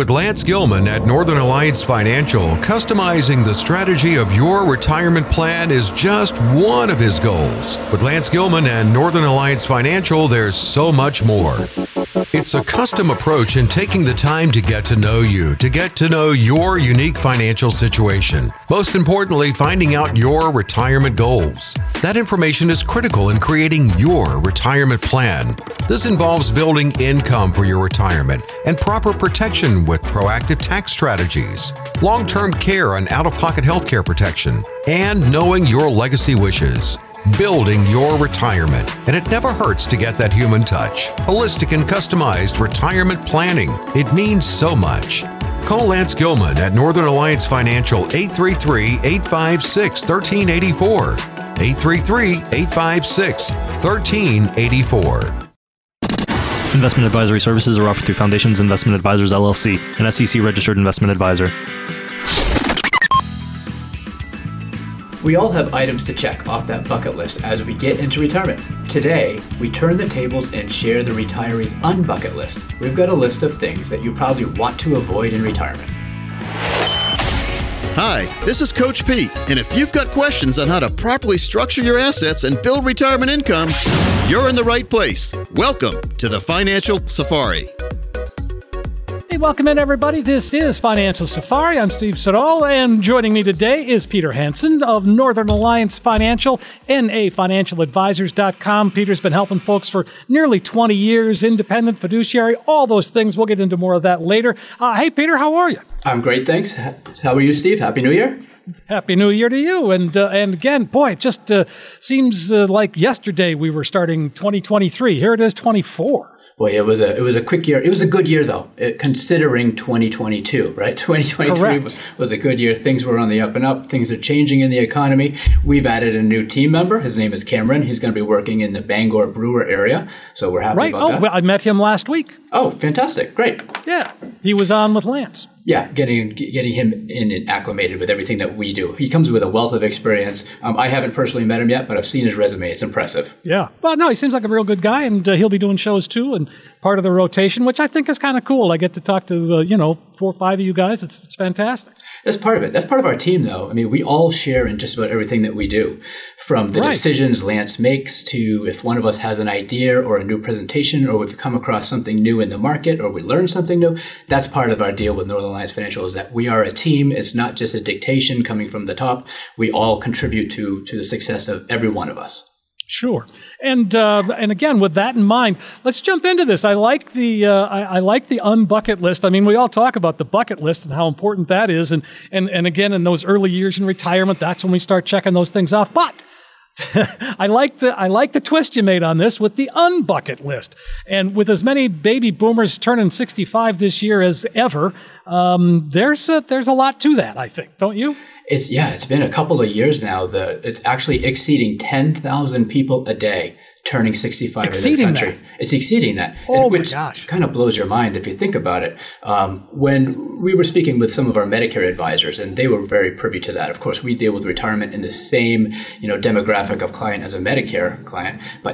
With Lance Gilman at Northern Alliance Financial, customizing the strategy of your retirement plan is just one of his goals. With Lance Gilman and Northern Alliance Financial, there's so much more. It's a custom approach in taking the time to get to know you, to get to know your unique financial situation. Most importantly, finding out your retirement goals. That information is critical in creating your retirement plan. This involves building income for your retirement and proper protection with proactive tax strategies, long-term care and out-of-pocket healthcare protection, and knowing your legacy wishes. Building your retirement, and it never hurts to get that human touch. Holistic and customized retirement planning. It means so much. Call Lance Gilman at Northern Alliance Financial 833-856-1384. 833-856-1384. Investment advisory services are offered through Foundations Investment Advisors, LLC, an SEC-registered investment advisor. We all have items to check off that bucket list as we get into retirement. Today, we turn the tables and share the retiree's unbucket list. We've got a list of things that you probably want to avoid in retirement. Hi, this is Coach Pete, and if you've got questions on how to properly structure your assets and build retirement income, you're in the right place. Welcome to the Financial Safari. Hey, welcome in, everybody. This is Financial Safari. I'm Steve Siddall, and joining me today is Peter Hansen of Northern Alliance Financial, NAFinancialadvisors.com. Peter's been helping folks for nearly 20 years, independent fiduciary, all those things. We'll get into more of that later. Hey, Peter, how are you? I'm great, thanks. How are you, Steve? Happy New Year. Happy New Year to you. And again, boy, it just seems like yesterday we were starting 2023. Here it is, 24. Boy, it was a quick year. It was a good year, though, considering 2022, right? 2023 was a good year. Things were on the up and up. Things are changing in the economy. We've added a new team member. His name is Cameron. He's going to be working in the Bangor Brewer area. So we're happy about that. Well, I met him last week. Oh, fantastic. Great. Yeah. He was on with Lance. Yeah, getting him in and acclimated with everything that we do. He comes with a wealth of experience. I haven't personally met him yet, but I've seen his resume. It's impressive. Yeah. Well, no, he seems like a real good guy, and he'll be doing shows too, and part of the rotation, which I think is kind of cool. I get to talk to, 4 or 5 of you guys. It's fantastic. That's part of it. That's part of our team, though. I mean, we all share in just about everything that we do, from the decisions Lance makes to if one of us has an idea or a new presentation, or we've come across something new in the market, or we learn something new. That's part of our deal with Northern Alliance Financial, is that we are a team. It's not just a dictation coming from the top. We all contribute to the success of every one of us. Sure, and again, with that in mind, let's jump into this. I like the unbucket list. I mean, we all talk about the bucket list and how important that is, and again, in those early years in retirement, that's when we start checking those things off. But I like the twist you made on this with the unbucket list, and with as many baby boomers turning 65 this year as ever, there's a lot to that, I think, don't you? It's been a couple of years now. It's actually exceeding 10,000 people a day turning 65 in this country. It's exceeding that. Oh, which my gosh. Kind of blows your mind if you think about it. When we were speaking with some of our Medicare advisors, and they were very privy to that. Of course, we deal with retirement in the same, demographic of client as a Medicare client, but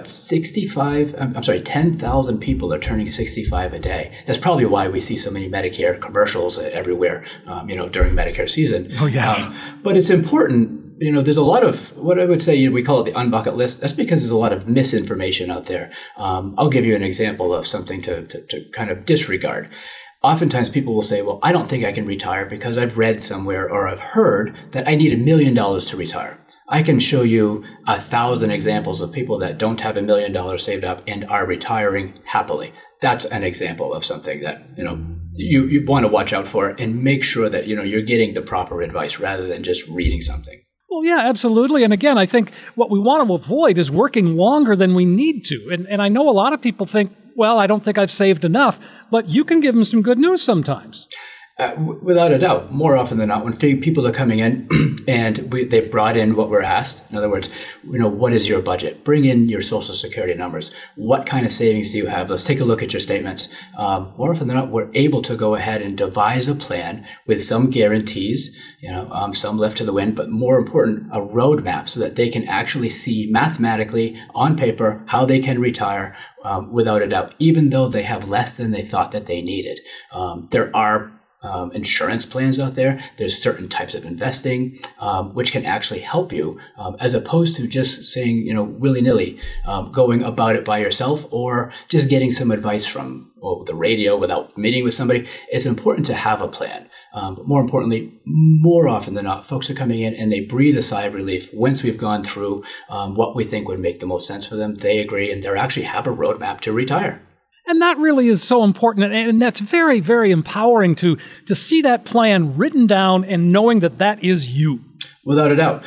10,000 people are turning 65 a day. That's probably why we see so many Medicare commercials everywhere, during Medicare season. Oh, yeah. But it's important. There's a lot of what I would say, we call it the unbucket list. That's because there's a lot of misinformation out there. I'll give you an example of something to kind of disregard. Oftentimes people will say, well, I don't think I can retire because I've read somewhere or I've heard that I need $1 million to retire. I can show you 1,000 examples of people that don't have $1 million saved up and are retiring happily. That's an example of something that, you want to watch out for and make sure that, you're getting the proper advice rather than just reading something. Well, yeah, absolutely. And again, I think what we want to avoid is working longer than we need to. And I know a lot of people think, well, I don't think I've saved enough, but you can give them some good news sometimes. Without a doubt, more often than not, when people are coming in and they've brought in what we're asked, in other words, what is your budget? Bring in your Social Security numbers. What kind of savings do you have? Let's take a look at your statements. More often than not, we're able to go ahead and devise a plan with some guarantees, some left to the wind, but more important, a roadmap so that they can actually see mathematically on paper how they can retire without a doubt, even though they have less than they thought that they needed. There are insurance plans out there. There's certain types of investing which can actually help you, as opposed to just saying, willy-nilly, going about it by yourself or just getting some advice from the radio without meeting with somebody. It's important to have a plan. But more importantly, more often than not, folks are coming in and they breathe a sigh of relief once we've gone through what we think would make the most sense for them. They agree and they actually have a roadmap to retire. And that really is so important, and that's very, very empowering to see that plan written down and knowing that is you. Without a doubt.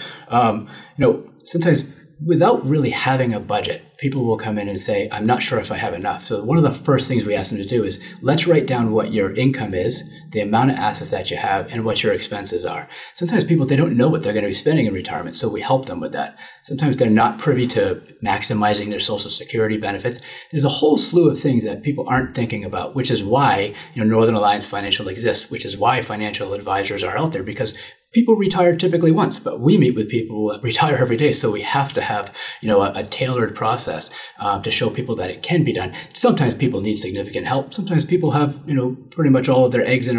Sometimes without really having a budget, people will come in and say, I'm not sure if I have enough. So one of the first things we ask them to do is, let's write down what your income is, the amount of assets that you have, and what your expenses are. Sometimes people, they don't know what they're going to be spending in retirement, so we help them with that. Sometimes they're not privy to maximizing their Social Security benefits. There's a whole slew of things that people aren't thinking about, which is why Northern Alliance Financial exists, which is why financial advisors are out there, because people retire typically once, but we meet with people that retire every day. So we have to have, a tailored process to show people that it can be done. Sometimes people need significant help. Sometimes people have, pretty much all of their eggs in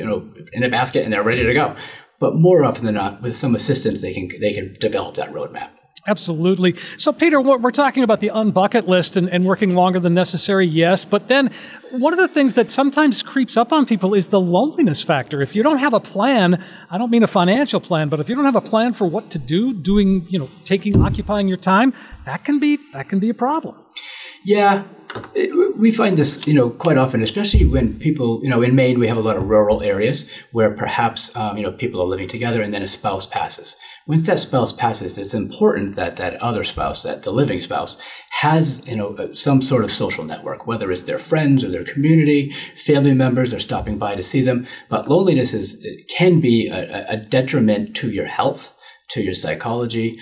a basket and they're ready to go. But more often than not, with some assistance, they can develop that roadmap. Absolutely. So, Peter, we're talking about the unbucket list and working longer than necessary, yes. But then one of the things that sometimes creeps up on people is the loneliness factor. If you don't have a plan, I don't mean a financial plan, but if you don't have a plan for what to do, occupying your time, that can be a problem. Yeah. We find this, quite often, especially when people, in Maine, we have a lot of rural areas where perhaps, people are living together and then a spouse passes. Once that spouse passes, it's important that that other spouse, that the living spouse, has, some sort of social network, whether it's their friends or their community, family members are stopping by to see them. But loneliness can be a detriment to your health, to your psychology.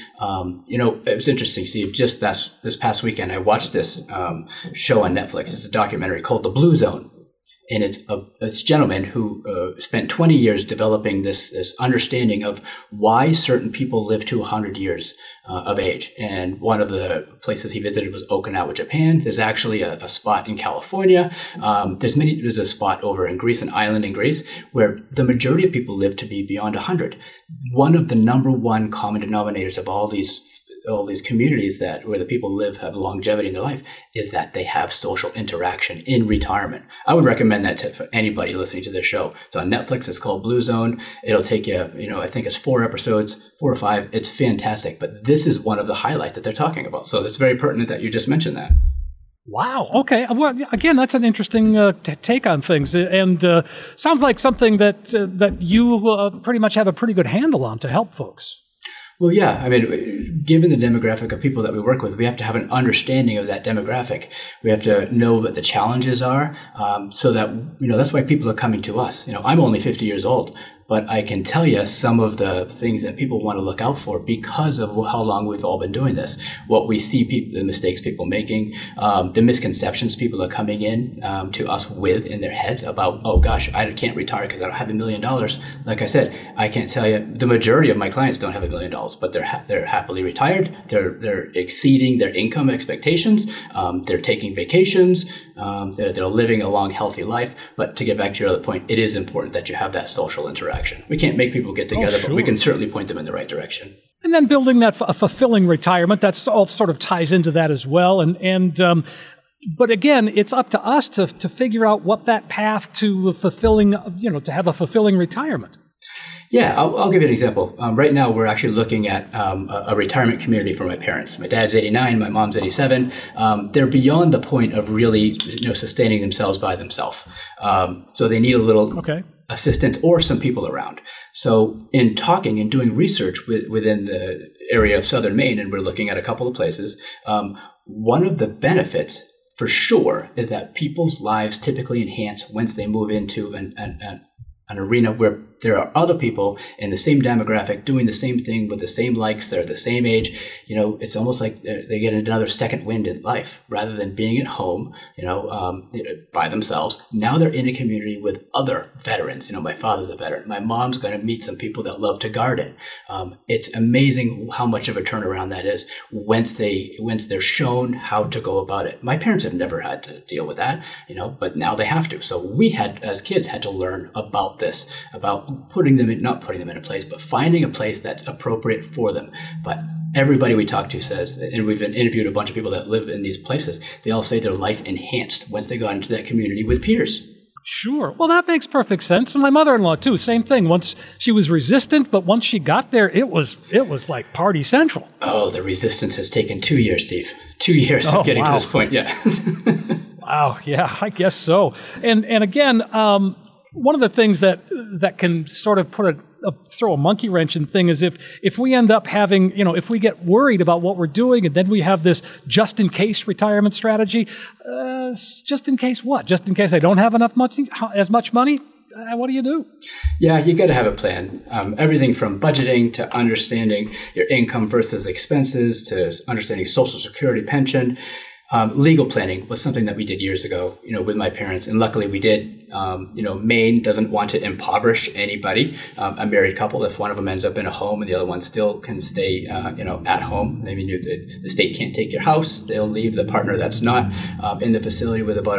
It was interesting, Steve, just this past weekend, I watched this show on Netflix. It's a documentary called The Blue Zone. And it's a gentleman who spent 20 years developing this understanding of why certain people live to 100 years of age. And one of the places he visited was Okinawa, Japan. There's actually a spot in California. There's a spot over in Greece, an island in Greece, where the majority of people live to be beyond 100. One of the number one common denominators of all these communities where the people live, have longevity in their life, is that they have social interaction in retirement. I would recommend that for anybody listening to this show. It's on Netflix. It's called Blue Zone. It'll take you, I think it's 4 episodes, 4 or 5. It's fantastic. But this is one of the highlights that they're talking about. So it's very pertinent that you just mentioned that. Wow. Okay. Well, again, that's an interesting take on things, and sounds like something that you pretty much have a pretty good handle on to help folks. Well, yeah. I mean, given the demographic of people that we work with, we have to have an understanding of that demographic. We have to know what the challenges are, so that, that's why people are coming to us. I'm only 50 years old, but I can tell you some of the things that people want to look out for because of how long we've all been doing this. What we see, the mistakes people making, the misconceptions people are coming in to us with in their heads about, oh gosh, I can't retire because I don't have $1 million. Like I said, I can't tell you, the majority of my clients don't have $1 million, but they're happily retired. They're exceeding their income expectations. They're taking vacations. They're living a long, healthy life. But to get back to your other point, it is important that you have that social interaction. We can't make people get together, but we can certainly point them in the right direction. And then building that a fulfilling retirement, that's all sort of ties into that as well. But again, it's up to us to figure out what that path to fulfilling, to have a fulfilling retirement. Yeah, I'll give you an example. Right now, we're actually looking at a retirement community for my parents. My dad's 89, my mom's 87. They're beyond the point of really, sustaining themselves by themselves. So they need a little assistance or some people around. So in talking and doing research within the area of Southern Maine, and we're looking at a couple of places, one of the benefits for sure is that people's lives typically enhance once they move into an arena where there are other people in the same demographic doing the same thing with the same likes. They're the same age. It's almost like they get another second wind in life rather than being at home, by themselves. Now they're in a community with other veterans. My father's a veteran. My mom's going to meet some people that love to garden. It's amazing how much of a turnaround that is once they're shown how to go about it. My parents have never had to deal with that, but now they have to. So we as kids had to learn about this, about not putting them in a place, but finding a place that's appropriate for them. But everybody we talk to says, and we've interviewed a bunch of people that live in these places, they all say their life enhanced once they got into that community with peers. Sure. Well, that makes perfect sense. And my mother-in-law, too, same thing. Once she was resistant, but once she got there, it was like party central. Oh, the resistance has taken 2 years, Steve. 2 years of getting to this point, yeah. Wow, yeah, I guess so. And again, one of the things that can sort of throw a monkey wrench in thing is if we end up having, if we get worried about what we're doing and then we have this just in case retirement strategy, just in case what? Just in case I don't have as much money? What do you do? Yeah, you got to have a plan. Everything from budgeting to understanding your income versus expenses to understanding Social Security, pension. Legal planning was something that we did years ago, with my parents, and luckily we did. Maine doesn't want to impoverish anybody. A married couple, if one of them ends up in a home and the other one still can stay, at home, maybe the state can't take your house, they'll leave the partner that's not in the facility with about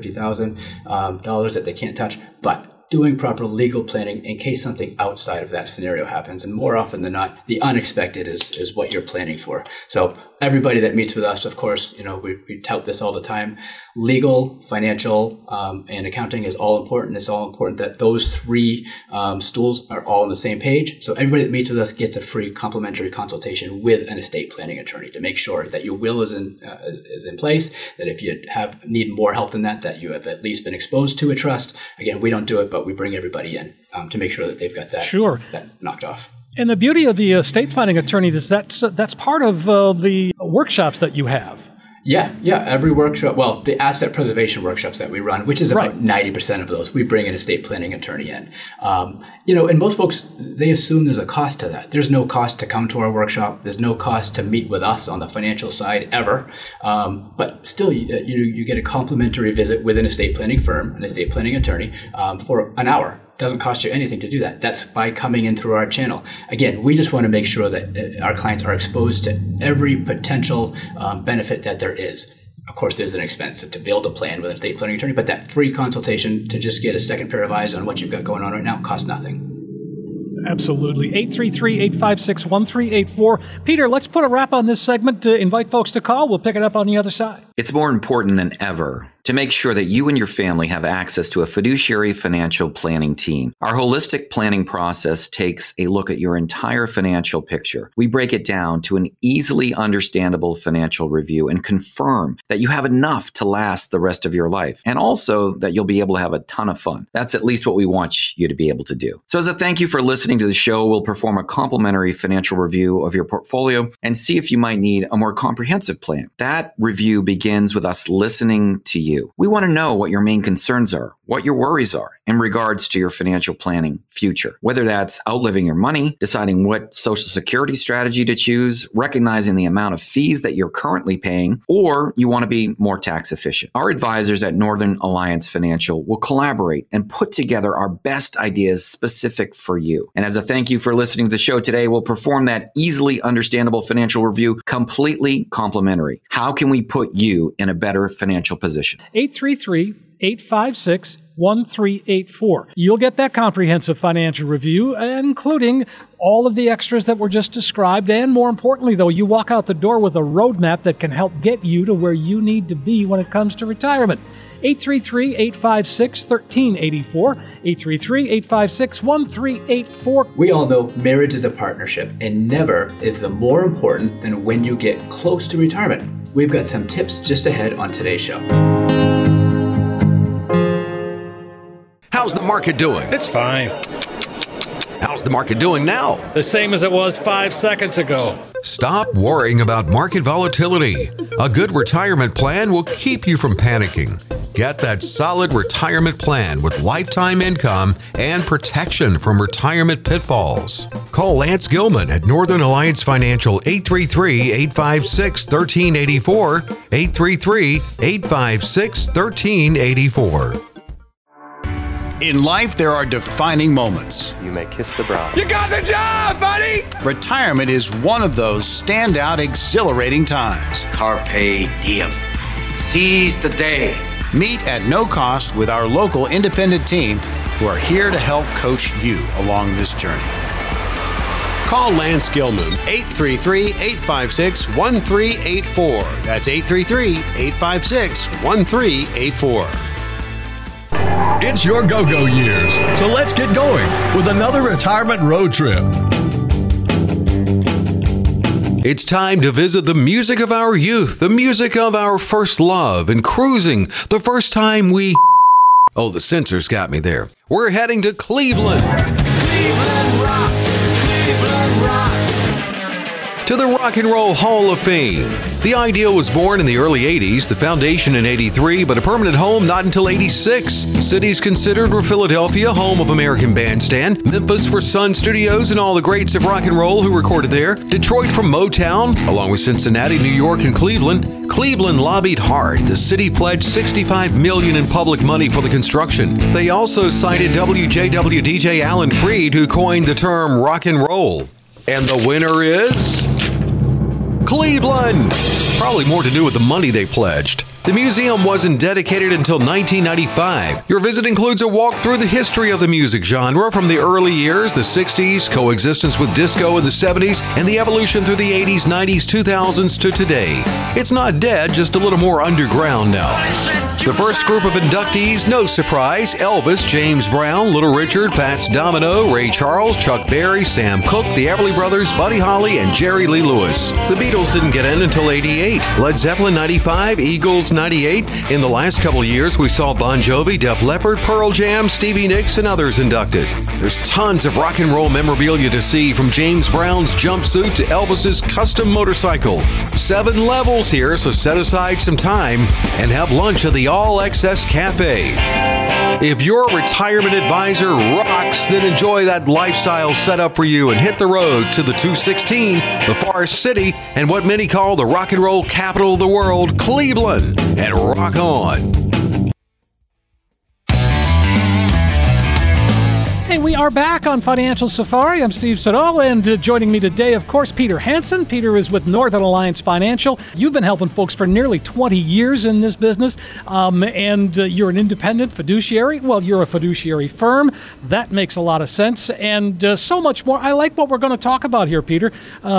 $150,000 that they can't touch. But doing proper legal planning in case something outside of that scenario happens. And more often than not, the unexpected is what you're planning for. So everybody that meets with us, of course, we tout this all the time. Legal, financial, and accounting is all important. It's all important that those three stools are all on the same page. So everybody that meets with us gets a free complimentary consultation with an estate planning attorney to make sure that your will is in place, that if you need more help than that you have at least been exposed to a trust. Again, we don't do it, but we bring everybody in to make sure that they've got that, that knocked off. And the beauty of the estate planning attorney is that's part of the workshops that you have. Yeah. Every workshop, well, the asset preservation workshops that we run, which is about 90% of those, we bring an estate planning attorney in. And most folks, they assume there's a cost to that. There's no cost to come to our workshop. There's no cost to meet with us on the financial side ever. But still, you get a complimentary visit with an estate planning firm, an estate planning attorney, for an hour. Doesn't cost you anything to do that. That's by coming in through our channel. Again, we just want to make sure that our clients are exposed to every potential benefit that there is. Of course, there's an expense to build a plan with an estate planning attorney, but that free consultation to just get a second pair of eyes on what you've got going on right now costs nothing. Absolutely. 833-856-1384. Peter, let's put a wrap on this segment to invite folks to call. We'll pick it up on the other side. It's more important than ever to make sure that you and your family have access to a fiduciary financial planning team. Our holistic planning process takes a look at your entire financial picture. We break it down to an easily understandable financial review and confirm that you have enough to last the rest of your life, and also that you'll be able to have a ton of fun. That's at least what we want you to be able to do. So as a thank you for listening to the show, we'll perform a complimentary financial review of your portfolio and see if you might need a more comprehensive plan. That review begins with us listening to you. We want to know what your main concerns are, what your worries are in regards to your financial planning future, whether that's outliving your money, deciding what Social Security strategy to choose, recognizing the amount of fees that you're currently paying, or you want to be more tax efficient. Our advisors at Northern Alliance Financial will collaborate and put together our best ideas specific for you. And as a thank you for listening to the show today, we'll perform that easily understandable financial review completely complimentary. How can we put you in a better financial position? 833-856-1384. You'll get that comprehensive financial review, including all of the extras that were just described. And more importantly, though, you walk out the door with a roadmap that can help get you to where you need to be when it comes to retirement. 833-856-1384. 833-856-1384. We all know marriage is a partnership, and never is the more important than when you get close to retirement. We've got some tips just ahead on today's show. How's the market doing? It's fine. How's the market doing now? The same as it was 5 seconds ago. Stop worrying about market volatility. A good retirement plan will keep you from panicking. Get that solid retirement plan with lifetime income and protection from retirement pitfalls. Call Lance Gilman at Northern Alliance Financial 833-856-1384, 833-856-1384. In life, there are defining moments. You may kiss the bride. You got the job, buddy! Retirement is one of those standout, exhilarating times. Carpe diem. Seize the day. Meet at no cost with our local independent team who are here to help coach you along this journey. Call Lance Gilman, 833-856-1384. That's 833-856-1384. It's your go-go years, so let's get going with another retirement road trip. It's time to visit the music of our youth, the music of our first love and cruising, the first time we... Oh, the censors got me there. We're heading to Cleveland. Cleveland rocks, Cleveland rocks. To the Rock and Roll Hall of Fame. The idea was born in the early 80s, the foundation in 83, but a permanent home not until 86. Cities considered were Philadelphia, home of American Bandstand, Memphis for Sun Studios and all the greats of rock and roll who recorded there, Detroit from Motown, along with Cincinnati, New York, and Cleveland. Cleveland lobbied hard. The city pledged $65 million in public money for the construction. They also cited WJW DJ Alan Freed, who coined the term rock and roll. And the winner is... Cleveland! Probably more to do with the money they pledged. The museum wasn't dedicated until 1995. Your visit includes a walk through the history of the music genre from the early years, the 60s, coexistence with disco in the 70s, and the evolution through the 80s, 90s, 2000s to today. It's not dead, just a little more underground now. The first group of inductees, no surprise, Elvis, James Brown, Little Richard, Fats Domino, Ray Charles, Chuck Berry, Sam Cooke, the Everly Brothers, Buddy Holly, and Jerry Lee Lewis. The Beatles didn't get in until 88. Led Zeppelin 95, Eagles 98. In the last couple of years, we saw Bon Jovi, Def Leppard, Pearl Jam, Stevie Nicks, and others inducted. There's tons of rock and roll memorabilia to see, from James Brown's jumpsuit to Elvis's custom motorcycle. 7 levels here, so set aside some time and have lunch at the All Access Cafe. If your retirement advisor rocks, then enjoy that lifestyle set up for you and hit the road to the 216, the Forest City, and what many call the rock and roll capital of the world, Cleveland, and rock on. Hey, we are back on Financial Safari. I'm Steve Siddall, and joining me today, of course, Peter Hansen. Peter is with Northern Alliance Financial. You've been helping folks for nearly 20 years in this business, and you're an independent fiduciary. Well, you're a fiduciary firm. That makes a lot of sense, and so much more. I like what we're going to talk about here, Peter.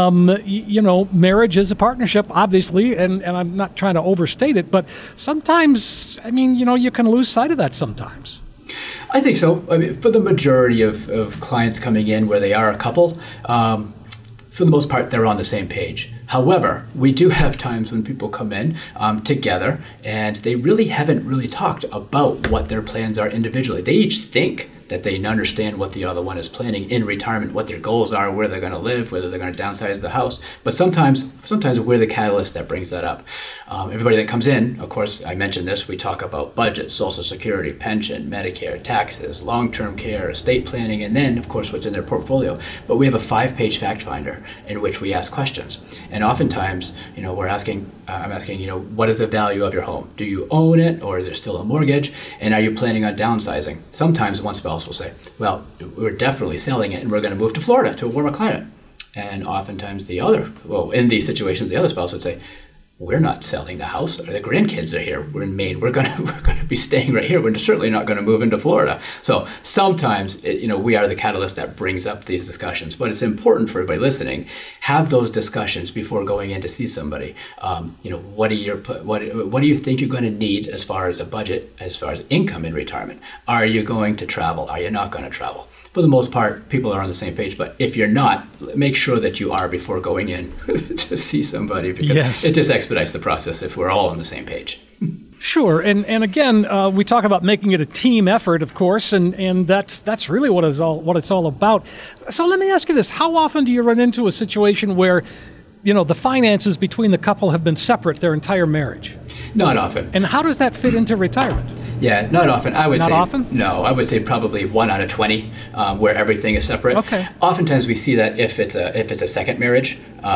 Marriage is a partnership, obviously, and I'm not trying to overstate it, but sometimes, you can lose sight of that sometimes. I think so. I mean, for the majority of clients coming in where they are a couple, for the most part, they're on the same page. However, we do have times when people come in together and they really haven't really talked about what their plans are individually. They each think that they understand what the other one is planning in retirement, what their goals are, where they're going to live, whether they're going to downsize the house. But sometimes we're the catalyst that brings that up. Everybody that comes in, of course, I mentioned this, we talk about budget, Social Security, pension, Medicare, taxes, long-term care, estate planning, and then, of course, what's in their portfolio. But we have a 5-page fact finder in which we ask questions. And oftentimes, I'm asking, what is the value of your home? Do you own it, or is there still a mortgage? And are you planning on downsizing? Sometimes one spouse will say, well, we're definitely selling it and we're going to move to Florida to a warmer climate. And oftentimes in these situations, the other spouse would say, we're not selling the house. Or the grandkids are here. We're in Maine. We're going to be staying right here. We're certainly not going to move into Florida. So sometimes, we are the catalyst that brings up these discussions. But it's important for everybody listening, have those discussions before going in to see somebody. What do you think you're going to need as far as a budget, as far as income in retirement? Are you going to travel? Are you not going to travel? For the most part, people are on the same page. But if you're not, make sure that you are before going in to see somebody, because It just expedites the process if we're all on the same page. Sure, and again, we talk about making it a team effort, of course, and that's really what it's all about. So let me ask you this: how often do you run into a situation where, the finances between the couple have been separate their entire marriage? Not often. And how does that fit into retirement? Yeah, not often. I would say. Not often? No, I would say probably 1 out of 20, where everything is separate. Okay. Oftentimes we see that if it's a second marriage,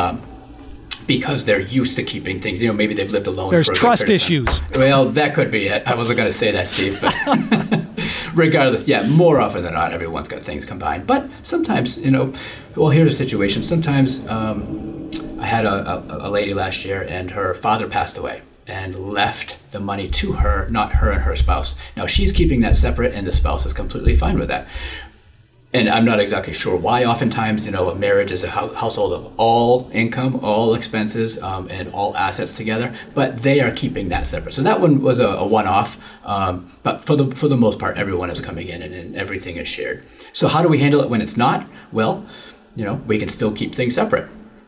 because they're used to keeping things. Maybe they've lived alone. There's for a trust good period of time. issues. Well, that could be it. I wasn't going to say that, Steve, but regardless, yeah, more often than not, everyone's got things combined. But sometimes, well, here's a situation. Sometimes I had a lady last year, and her father passed away and left the money to her, not her and her spouse. Now, she's keeping that separate, and the spouse is completely fine with that. And I'm not exactly sure why. Oftentimes, a marriage is a household of all income, all expenses, and all assets together. But they are keeping that separate. So that one was a one-off. But for the most part, everyone is coming in and everything is shared. So how do we handle it when it's not? Well, we can still keep things separate,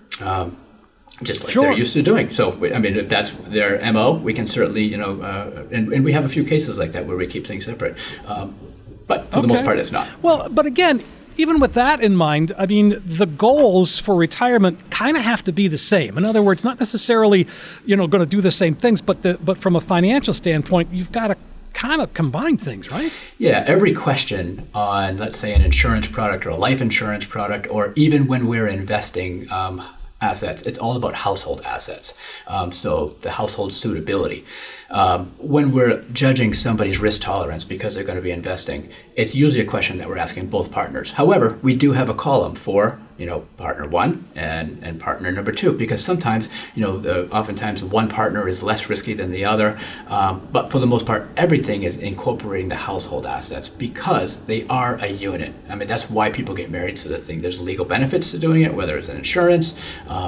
just like they're used to doing. So, if that's their MO, we can certainly, and we have a few cases like that where we keep things separate. But for the most part, it's not. Well, but again, even with that in mind, the goals for retirement kind of have to be the same. In other words, not necessarily, going to do the same things, but from a financial standpoint, you've got to kind of combine things, right? Yeah, every question on, let's say, an insurance product or a life insurance product, or even when we're investing assets, it's all about household assets. So the household suitability. When we're judging somebody's risk tolerance because they're going to be investing, it's usually a question that we're asking both partners. However, we do have a column for, partner one and partner number two, because sometimes, oftentimes one partner is less risky than the other. But for the most part, everything is incorporating the household assets because they are a unit. That's why people get married, so that there's legal benefits to doing it, whether it's an insurance,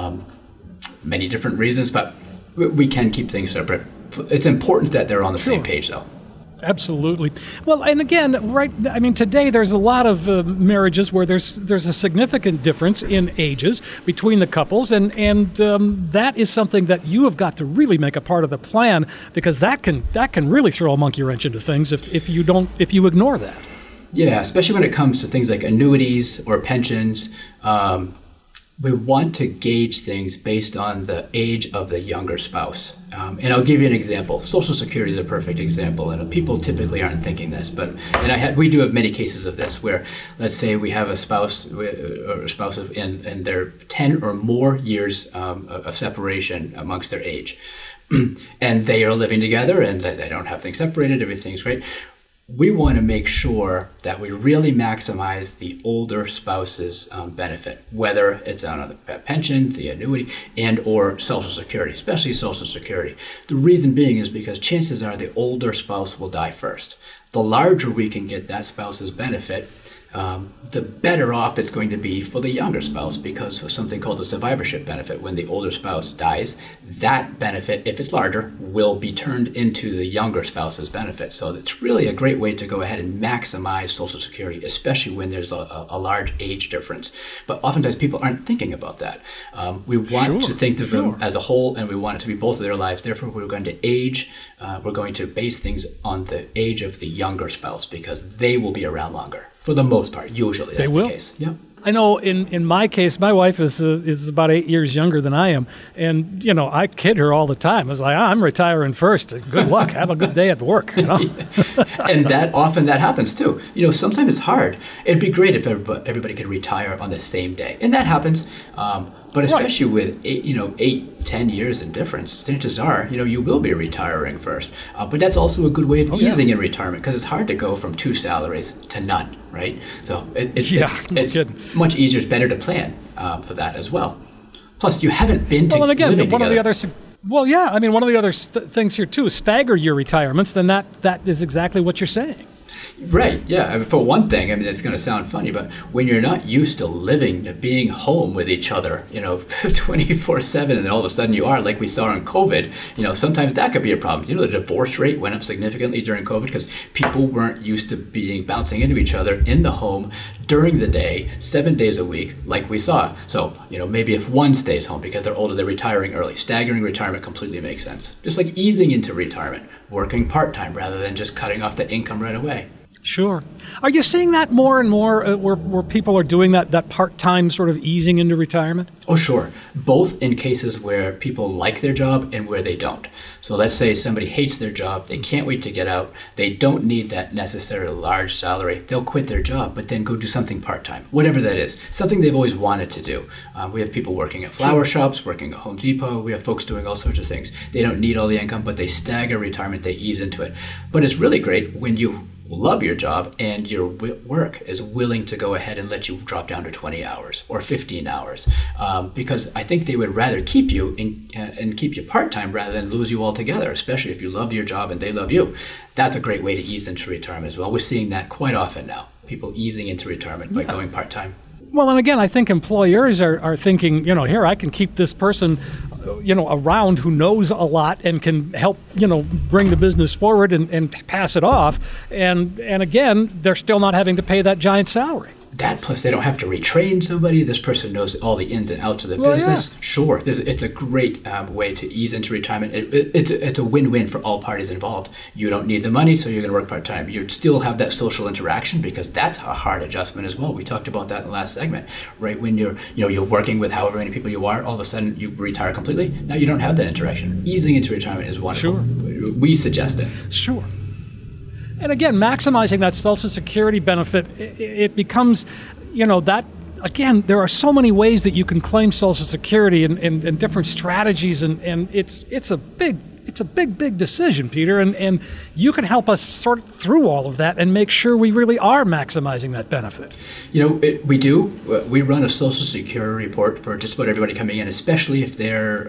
many different reasons, but we can keep things separate. It's important that they're on the same page, though. Absolutely. Well, and again, today there's a lot of marriages where there's a significant difference in ages between the couples, and that is something that you have got to really make a part of the plan, because that can really throw a monkey wrench into things if you ignore that. Yeah, especially when it comes to things like annuities or pensions. We want to gauge things based on the age of the younger spouse. And I'll give you an example. Social Security is a perfect example, and people typically aren't thinking this, we do have many cases of this where, let's say we have a spouse in their 10 or more years of separation amongst their age, and they are living together and they don't have things separated, everything's great. We want to make sure that we really maximize the older spouse's benefit, whether it's on a pension, the annuity, and or Social Security, especially Social Security. The reason being is because chances are the older spouse will die first. The larger we can get that spouse's benefit, the better off it's going to be for the younger spouse, because of something called the survivorship benefit. When the older spouse dies, that benefit, if it's larger, will be turned into the younger spouse's benefit. So it's really a great way to go ahead and maximize Social Security, especially when there's a large age difference. But oftentimes people aren't thinking about that. We want to think of them as a whole, and we want it to be both of their lives. Therefore, we're going to base things on the age of the younger spouse, because they will be around longer. For the most part, usually that's the case. Yep. I know in my case, my wife is about 8 years younger than I am. And, I kid her all the time. I was like, I'm retiring first. Good luck. Have a good day at work. And often that happens too. Sometimes it's hard. It'd be great if everybody could retire on the same day. And that happens. But especially with 8-10 years in difference, chances are, you will be retiring first. But that's also a good way of easing in retirement, because it's hard to go from 2 salaries to none, right? So it's much easier. It's better to plan for that as well. Plus, you haven't been living together. One of the other things here too is stagger your retirements. Then that is exactly what you're saying. Right, yeah. For one thing, it's going to sound funny, but when you're not used to being home with each other, 24/7, and then all of a sudden you are, like we saw in COVID, sometimes that could be a problem. The divorce rate went up significantly during COVID because people weren't used to bouncing into each other in the home during the day, 7 days a week, like we saw. So, maybe if one stays home because they're older, they're retiring early. Staggering retirement completely makes sense. Just like easing into retirement, working part-time rather than just cutting off the income right away. Sure. Are you seeing that more and more where people are doing that part-time sort of easing into retirement? Oh, sure. Both in cases where people like their job and where they don't. So let's say somebody hates their job, they can't wait to get out, they don't need that necessarily large salary, they'll quit their job, but then go do something part-time, whatever that is, something they've always wanted to do. We have people working at flower shops, working at Home Depot, we have folks doing all sorts of things. They don't need all the income, but they stagger retirement, they ease into it. But it's really great when you love your job and your work is willing to go ahead and let you drop down to 20 hours or 15 hours because I think they would rather keep you and keep you part-time rather than lose you altogether, especially if you love your job and they love you. That's a great way to ease into retirement as well. We're seeing that quite often now, people easing into retirement by going part-time. Well, and again, I think employers are thinking, here, I can keep this person around who knows a lot and can help, bring the business forward and pass it off. And again, they're still not having to pay that giant salary. That plus they don't have to retrain somebody. This person knows all the ins and outs of the business. Yeah. Sure, it's a great way to ease into retirement. It's a win-win for all parties involved. You don't need the money, so you're going to work part-time. You still have that social interaction because that's a hard adjustment as well. We talked about that in the last segment, right? When you're working with however many people you are, all of a sudden you retire completely. Now you don't have that interaction. Easing into retirement is wonderful. Sure. We suggest it. Sure. And again, maximizing that Social Security benefit, it becomes, that, again, there are so many ways that you can claim Social Security and different strategies, and it's a big decision, Peter, and you can help us sort through all of that and make sure we really are maximizing that benefit. We do. We run a Social Security report for just about everybody coming in, especially if they're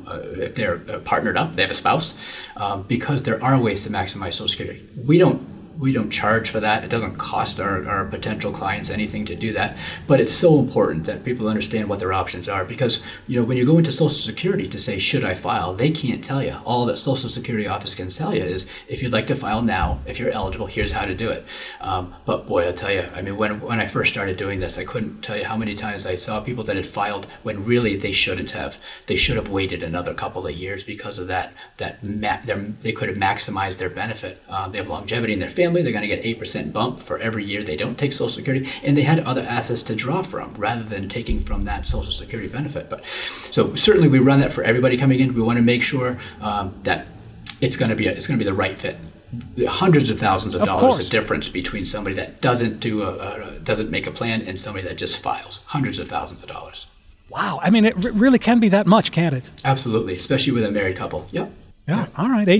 partnered up, they have a spouse, because there are ways to maximize Social Security. We don't charge for that. It doesn't cost our potential clients anything to do that. But it's so important that people understand what their options are because, when you go into Social Security to say, should I file, they can't tell you. All that Social Security office can tell you is, if you'd like to file now, if you're eligible, here's how to do it. But boy, I'll tell you, when I first started doing this, I couldn't tell you how many times I saw people that had filed when really they shouldn't have. They should have waited another couple of years because of that. They could have maximized their benefit. They have longevity in their family. They're going to get 8% bump for every year they don't take Social Security, and they had other assets to draw from rather than taking from that Social Security benefit. But so certainly we run that for everybody coming in. We want to make sure that it's going to be the right fit. Hundreds of thousands of dollars of difference between somebody that doesn't make a plan and somebody that just files. Hundreds of thousands of dollars. Wow, it really can be that much, can't it? Absolutely, especially with a married couple. Yep. Yeah. All right.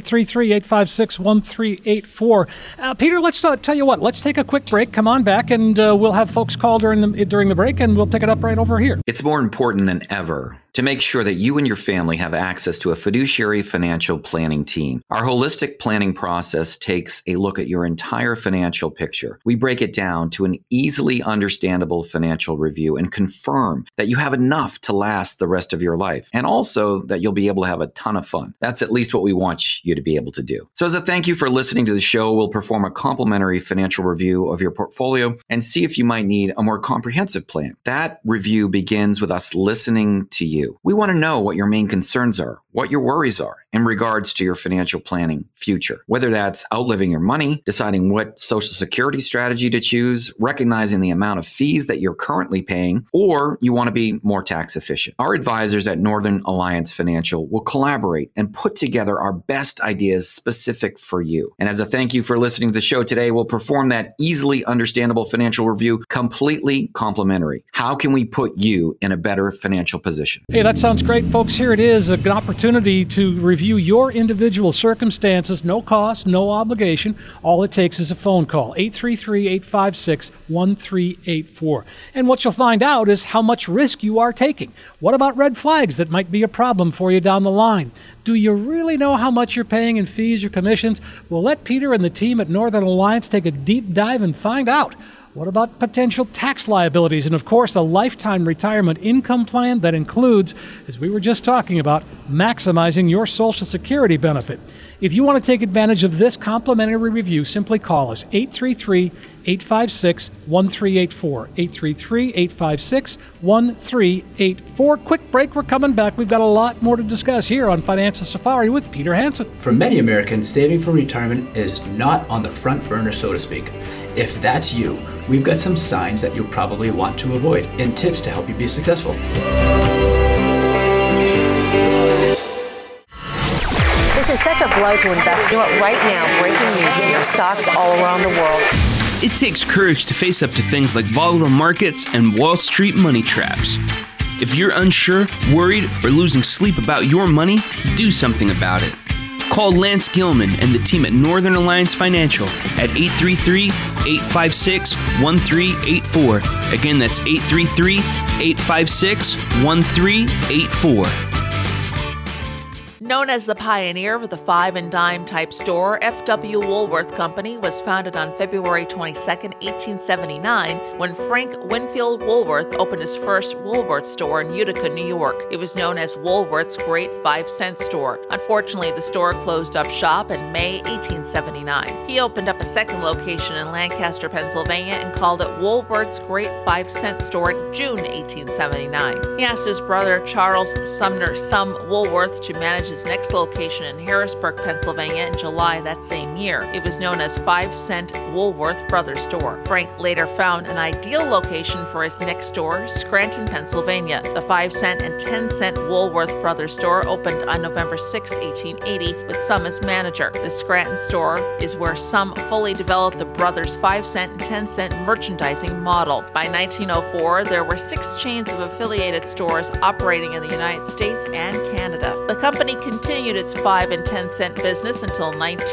833-856-1384. Peter, let's tell you what. Let's take a quick break. Come on back, and we'll have folks call during the break, and we'll pick it up right over here. It's more important than ever to make sure that you and your family have access to a fiduciary financial planning team. Our holistic planning process takes a look at your entire financial picture. We break it down to an easily understandable financial review and confirm that you have enough to last the rest of your life, and also that you'll be able to have a ton of fun. That's at least what we want you to be able to do. So as a thank you for listening to the show, we'll perform a complimentary financial review of your portfolio and see if you might need a more comprehensive plan. That review begins with us listening to you. We want to know what your main concerns are, what your worries are in regards to your financial planning future, whether that's outliving your money, deciding what Social Security strategy to choose, recognizing the amount of fees that you're currently paying, or you want to be more tax efficient. Our advisors at Northern Alliance Financial will collaborate and put together our best ideas specific for you. And as a thank you for listening to the show today, we'll perform that easily understandable financial review completely complimentary. How can we put you in a better financial position? Hey, that sounds great, folks. Here it is, an opportunity to review your individual circumstances. No cost, no obligation. All it takes is a phone call, 833-856-1384. And what you'll find out is how much risk you are taking. What about red flags that might be a problem for you down the line? Do you really know how much you're paying in fees or commissions? Well, let Peter and the team at Northern Alliance take a deep dive and find out. What about potential tax liabilities? And of course, a lifetime retirement income plan that includes, as we were just talking about, maximizing your Social Security benefit. If you want to take advantage of this complimentary review, simply call us, 833-856-1384, 833-856-1384. Quick break, we're coming back. We've got a lot more to discuss here on Financial Safari with Peter Hansen. For many Americans, saving for retirement is not on the front burner, so to speak. If that's you, we've got some signs that you'll probably want to avoid and tips to help you be successful. This is such a blow to investors. You know what? Right now, breaking news here, stocks all around the world. It takes courage to face up to things like volatile markets and Wall Street money traps. If you're unsure, worried, or losing sleep about your money, do something about it. Call Lance Gilman and the team at Northern Alliance Financial at 833-856-1384. Again, that's 833-856-1384. Known as the pioneer of the five and dime type store, F.W. Woolworth Company was founded on February 22, 1879, when Frank Winfield Woolworth opened his first Woolworth store in Utica, New York. It was known as Woolworth's Great 5-Cent Store. Unfortunately, the store closed up shop in May 1879. He opened up a second location in Lancaster, Pennsylvania, and called it Woolworth's Great 5-Cent Store in June 1879. He asked his brother Charles Sumner Sum Woolworth to manage his next location in Harrisburg, Pennsylvania in July that same year. It was known as 5-Cent Woolworth Brothers Store. Frank later found an ideal location for his next store, Scranton, Pennsylvania. The 5-cent and 10-cent Woolworth Brothers Store opened on November 6, 1880, with Sum as manager. The Scranton store is where Sum fully developed the brothers' 5-cent and 10-cent merchandising model. By 1904, there were 6 chains of affiliated stores operating in the United States and Canada. The company continued its 5 and 10 cent business until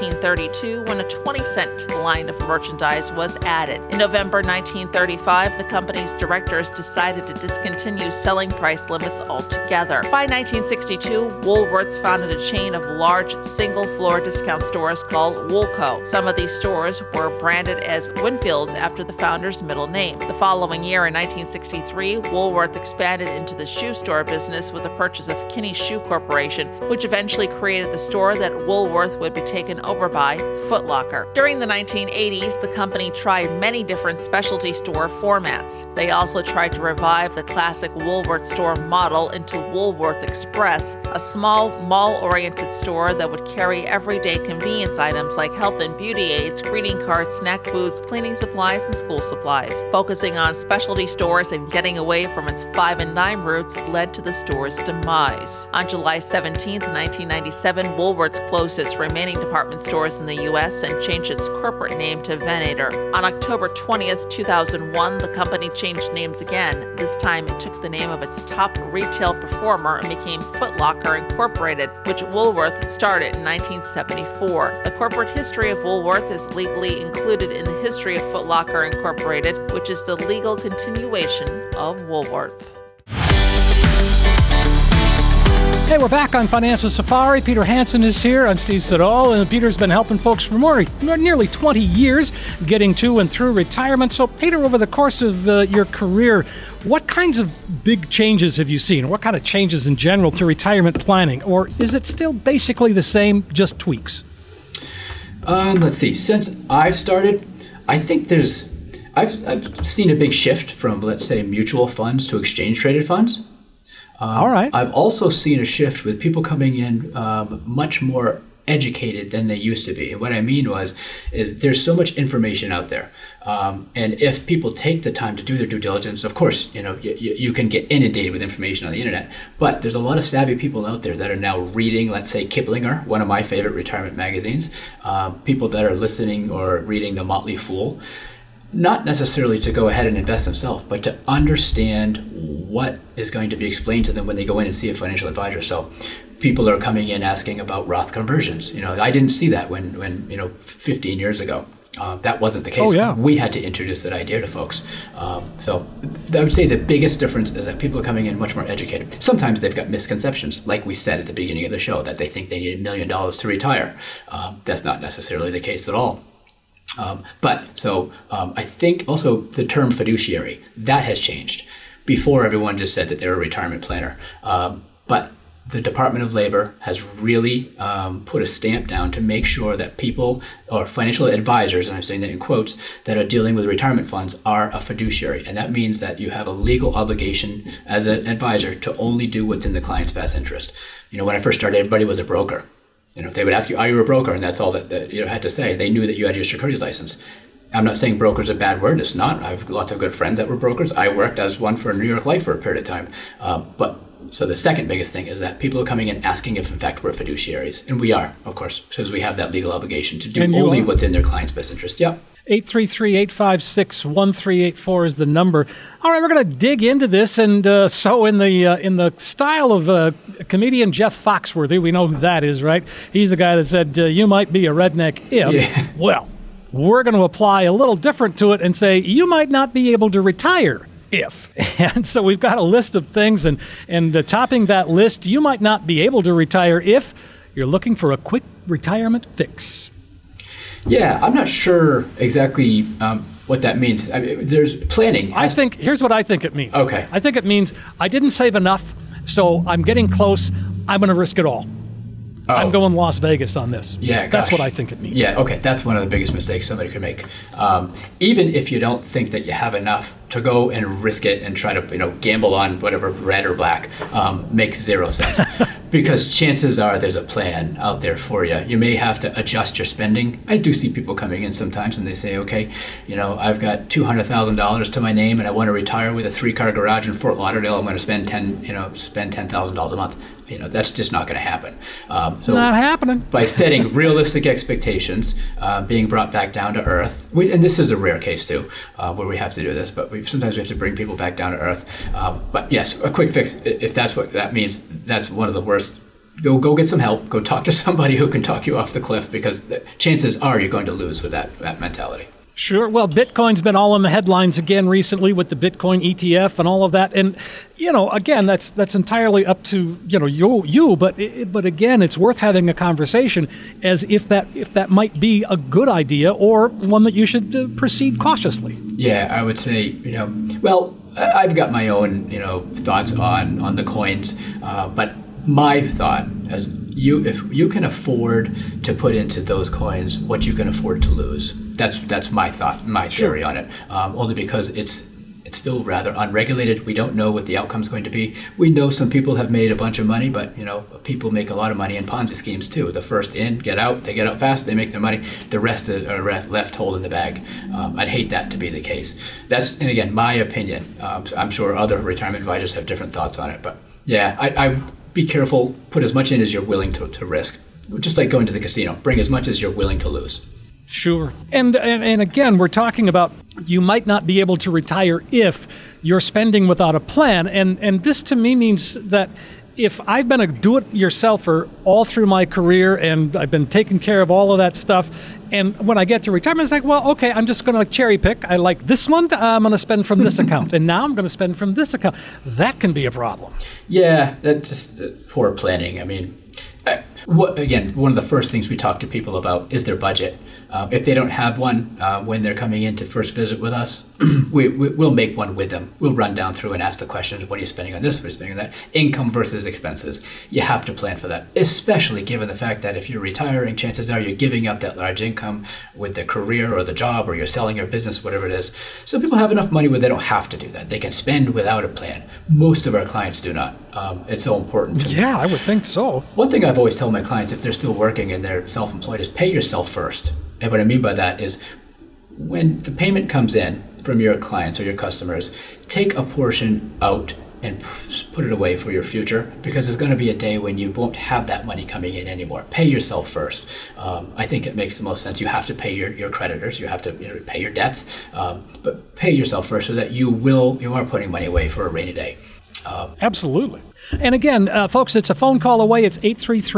1932, when a 20-cent line of merchandise was added. In November 1935, the company's directors decided to discontinue selling price limits altogether. By 1962, Woolworths founded a chain of large single-floor discount stores called Woolco. Some of these stores were branded as Winfields after the founder's middle name. The following year, in 1963, Woolworth expanded into the shoe store business with the purchase of Kinney Shoe Corporation, which eventually created the store that Woolworth would be taken over by, Foot Locker. During the 1980s, the company tried many different specialty store formats. They also tried to revive the classic Woolworth store model into Woolworth Express, a small mall-oriented store that would carry everyday convenience items like health and beauty aids, greeting cards, snack foods, cleaning supplies, and school supplies. Focusing on specialty stores and getting away from its 5 and dime roots led to the store's demise. On July 17, 1997, Woolworths closed its remaining department stores in the U.S. and changed its corporate name to Venator. On October 20th, 2001, the company changed names again. This time it took the name of its top retail performer and became Foot Locker Incorporated, which Woolworth started in 1974. The corporate history of Woolworth is legally included in the history of Foot Locker Incorporated, which is the legal continuation of Woolworth. Hey, we're back on Financial Safari. Peter Hansen is here. I'm Steve Siddall, and Peter's been helping folks for nearly 20 years getting to and through retirement. So, Peter, over the course of your career, what kinds of big changes have you seen? What kind of changes in general to retirement planning? Or is it still basically the same, just tweaks? Let's see. Since I've started, I think I've seen a big shift from, let's say, mutual funds to exchange-traded funds. All right. I've also seen a shift with people coming in much more educated than they used to be. And what I mean is there's so much information out there. And if people take the time to do their due diligence, of course, you can get inundated with information on the internet. But there's a lot of savvy people out there that are now reading, let's say, Kiplinger, one of my favorite retirement magazines. People that are listening or reading The Motley Fool. Not necessarily to go ahead and invest themselves, but to understand what is going to be explained to them when they go in and see a financial advisor. So people are coming in asking about Roth conversions. I didn't see that when 15 years ago. That wasn't the case. Oh, yeah. We had to introduce that idea to folks. So I would say the biggest difference is that people are coming in much more educated. Sometimes they've got misconceptions, like we said at the beginning of the show, that they think they need $1 million to retire. That's not necessarily the case at all. I think also the term fiduciary, that has changed. Before, everyone just said that they're a retirement planner. But the Department of Labor has really put a stamp down to make sure that people, or financial advisors, and I'm saying that in quotes, that are dealing with retirement funds are a fiduciary. And that means that you have a legal obligation as an advisor to only do what's in the client's best interest. When I first started, everybody was a broker. They would ask you, are you a broker? And that's all that you had to say. They knew that you had your securities license. I'm not saying broker's a bad word. It's not. I have lots of good friends that were brokers. I worked as one for New York Life for a period of time. So the second biggest thing is that people are coming in asking if, in fact, we're fiduciaries. And we are, of course, because we have that legal obligation to do only what's in their client's best interest. Yep. 833-856-1384 is the number. All right, we're going to dig into this, and so in the style of comedian Jeff Foxworthy, we know who that is, right? He's the guy that said, you might be a redneck if. Yeah. Well, we're going to apply a little different to it and say, you might not be able to retire if. And so we've got a list of things, and topping that list, you might not be able to retire if you're looking for a quick retirement fix. Yeah, I'm not sure exactly what that means. I mean, there's planning. Here's what I think it means. Okay. I think it means I didn't save enough, so I'm getting close. I'm going to risk it all. Oh. I'm going Las Vegas on this. Yeah, that's what I think it means. Yeah, okay, that's one of the biggest mistakes somebody could make. Even if you don't think that you have enough to go and risk it and try to gamble on whatever red or black makes zero sense. Because chances are there's a plan out there for you. You may have to adjust your spending. I do see people coming in sometimes and they say, okay, I've got $200,000 to my name and I want to retire with a 3-car garage in Fort Lauderdale. I'm going to spend $10,000 a month. That's just not going to happen. So not happening. By setting realistic expectations, being brought back down to earth, and this is a rare case too, where we have to do this, but sometimes we have to bring people back down to earth. But yes, a quick fix, if that's what that means, that's one of the worst. Go get some help. Go talk to somebody who can talk you off the cliff, because the chances are you're going to lose with that mentality. Sure. Well, Bitcoin's been all in the headlines again recently with the Bitcoin ETF and all of that. And, again, that's entirely up to, you. But again, it's worth having a conversation as if that might be a good idea or one that you should proceed cautiously. Yeah, I would say, I've got my own, thoughts on the coins. But my thought is if you can afford to put into those coins what you can afford to lose. That's my thought, my theory on it. Only because it's still rather unregulated. We don't know what the outcome's going to be. We know some people have made a bunch of money, but people make a lot of money in Ponzi schemes too. The first in, get out. They get out fast. They make their money. The rest are left holding the bag. I'd hate that to be the case. And again, my opinion. I'm sure other retirement advisors have different thoughts on it, but yeah, I be careful. Put as much in as you're willing to risk. Just like going to the casino. Bring as much as you're willing to lose. Sure. And again, we're talking about you might not be able to retire if you're spending without a plan. And this to me means that if I've been a do-it-yourselfer all through my career and I've been taking care of all of that stuff, and when I get to retirement, it's like, well, okay, I'm just going to cherry pick. I like this one. I'm going to spend from this account. And now I'm going to spend from this account. That can be a problem. Yeah, that's just poor planning. I mean, one of the first things we talk to people about is their budget. If they don't have one when they're coming in to first visit with us, we'll make one with them. We'll run down through and ask the questions, what are you spending on this, what are you spending on that? Income versus expenses. You have to plan for that, especially given the fact that if you're retiring, chances are you're giving up that large income with the career or the job, or you're selling your business, whatever it is. Some people have enough money where they don't have to do that. They can spend without a plan. Most of our clients do not. It's so important to me. Yeah, I would think so. One thing I've always told my clients, if they're still working and they're self-employed, is pay yourself first. And what I mean by that is when the payment comes in from your clients or your customers, take a portion out and put it away for your future, because there's going to be a day when you won't have that money coming in anymore. Pay yourself first. I think it makes the most sense. You have to pay your creditors. You have to pay your debts, but pay yourself first so that you are putting money away for a rainy day. Absolutely. And again, folks, it's a phone call away. It's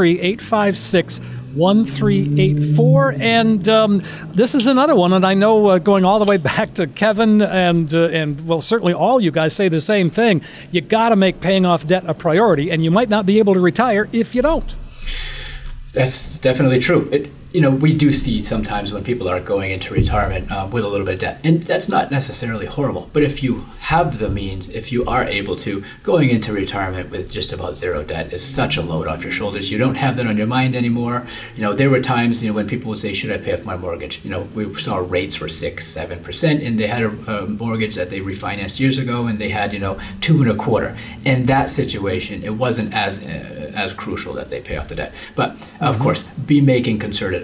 833-856-1384. And this is another one. And I know going all the way back to Kevin and well, certainly all you guys say the same thing. You got to make paying off debt a priority, and you might not be able to retire if you don't. That's definitely true. We do see sometimes when people are going into retirement with a little bit of debt, and that's not necessarily horrible. But if you have the means, if you are able to, going into retirement with just about zero debt is such a load off your shoulders. You don't have that on your mind anymore. There were times, when people would say, should I pay off my mortgage? We saw rates were 6-7%, and they had a mortgage that they refinanced years ago, and they had, 2.25%. In that situation, it wasn't as crucial that they pay off the debt. But of course, be making concerted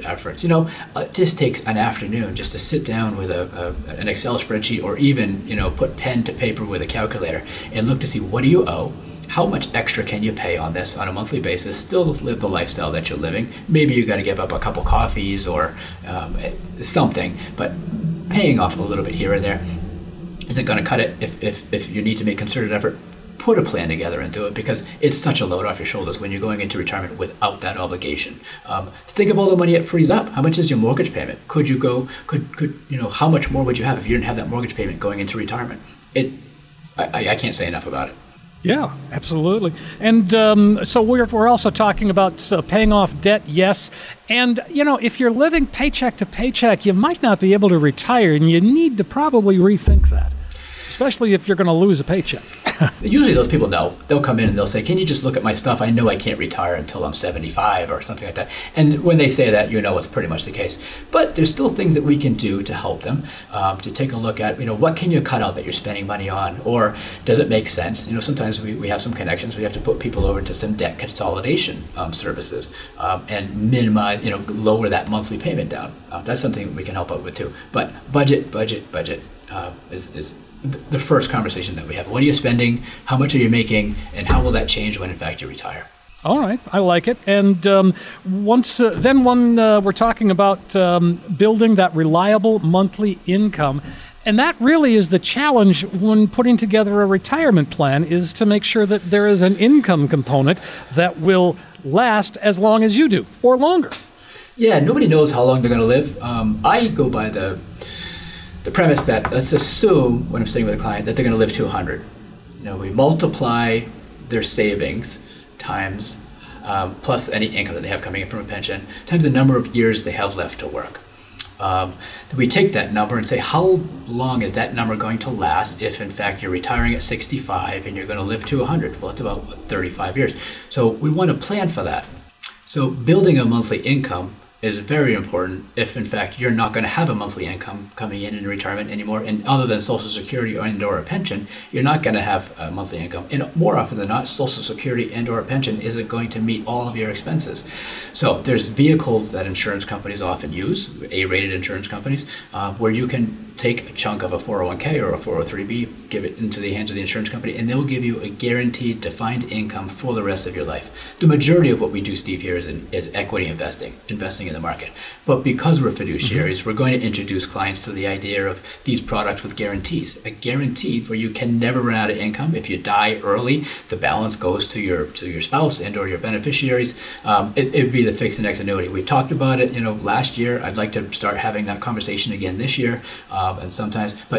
concerted efforts. It just takes an afternoon just to sit down with an Excel spreadsheet, or even, put pen to paper with a calculator and look to see, what do you owe? How much extra can you pay on this on a monthly basis, still live the lifestyle that you're living? Maybe you got to give up a couple coffees or something, but paying off a little bit here and there isn't going to cut it. If you need to make concerted effort, put a plan together and do it, because it's such a load off your shoulders when you're going into retirement without that obligation. Think of all the money it frees up. How much is your mortgage payment? How much more would you have if you didn't have that mortgage payment going into retirement? I can't say enough about it. Yeah, absolutely. And so we're also talking about paying off debt, yes. And, if you're living paycheck to paycheck, you might not be able to retire, and you need to probably rethink that, especially if you're going to lose a paycheck. Usually those people know. They'll come in and they'll say, can you just look at my stuff? I know I can't retire until I'm 75 or something like that. And when they say that, it's pretty much the case. But there's still things that we can do to help them, to take a look at, what can you cut out that you're spending money on? Or does it make sense? Sometimes we have some connections. We have to put people over to some debt consolidation services and minimize, lower that monthly payment down. That's something we can help out with too. But budget is the first conversation that we have. What are you spending? How much are you making? And how will that change when, in fact, you retire? All right, I like it. And we're talking about building that reliable monthly income. And that really is the challenge when putting together a retirement plan, is to make sure that there is an income component that will last as long as you do, or longer. Yeah, nobody knows how long they're going to live. I go by the premise that, let's assume when I'm sitting with a client that they're going to live to 100. We multiply their savings times plus any income that they have coming in from a pension times the number of years they have left to work. We take that number and say, how long is that number going to last if, in fact, you're retiring at 65 and you're going to live to 100? Well, it's about 35 years. So we want to plan for that. So building a monthly income is very important if, in fact, you're not going to have a monthly income coming in retirement anymore. And other than Social Security or a pension, you're not going to have a monthly income. And more often than not, Social Security or a pension isn't going to meet all of your expenses. So there's vehicles that insurance companies often use, A-rated insurance companies, where you can take a chunk of a 401k or a 403b, give it into the hands of the insurance company, and they'll give you a guaranteed defined income for the rest of your life. The majority of what we do, Steve, here is equity investing in the market. But because we're fiduciaries, we're going to introduce clients to the idea of these products with guarantees. A guarantee where you can never run out of income. If you die early, the balance goes to your spouse and or your beneficiaries. It'd be the fixed index annuity. We've talked about it, last year. I'd like to start having that conversation again this year. And sometimes, but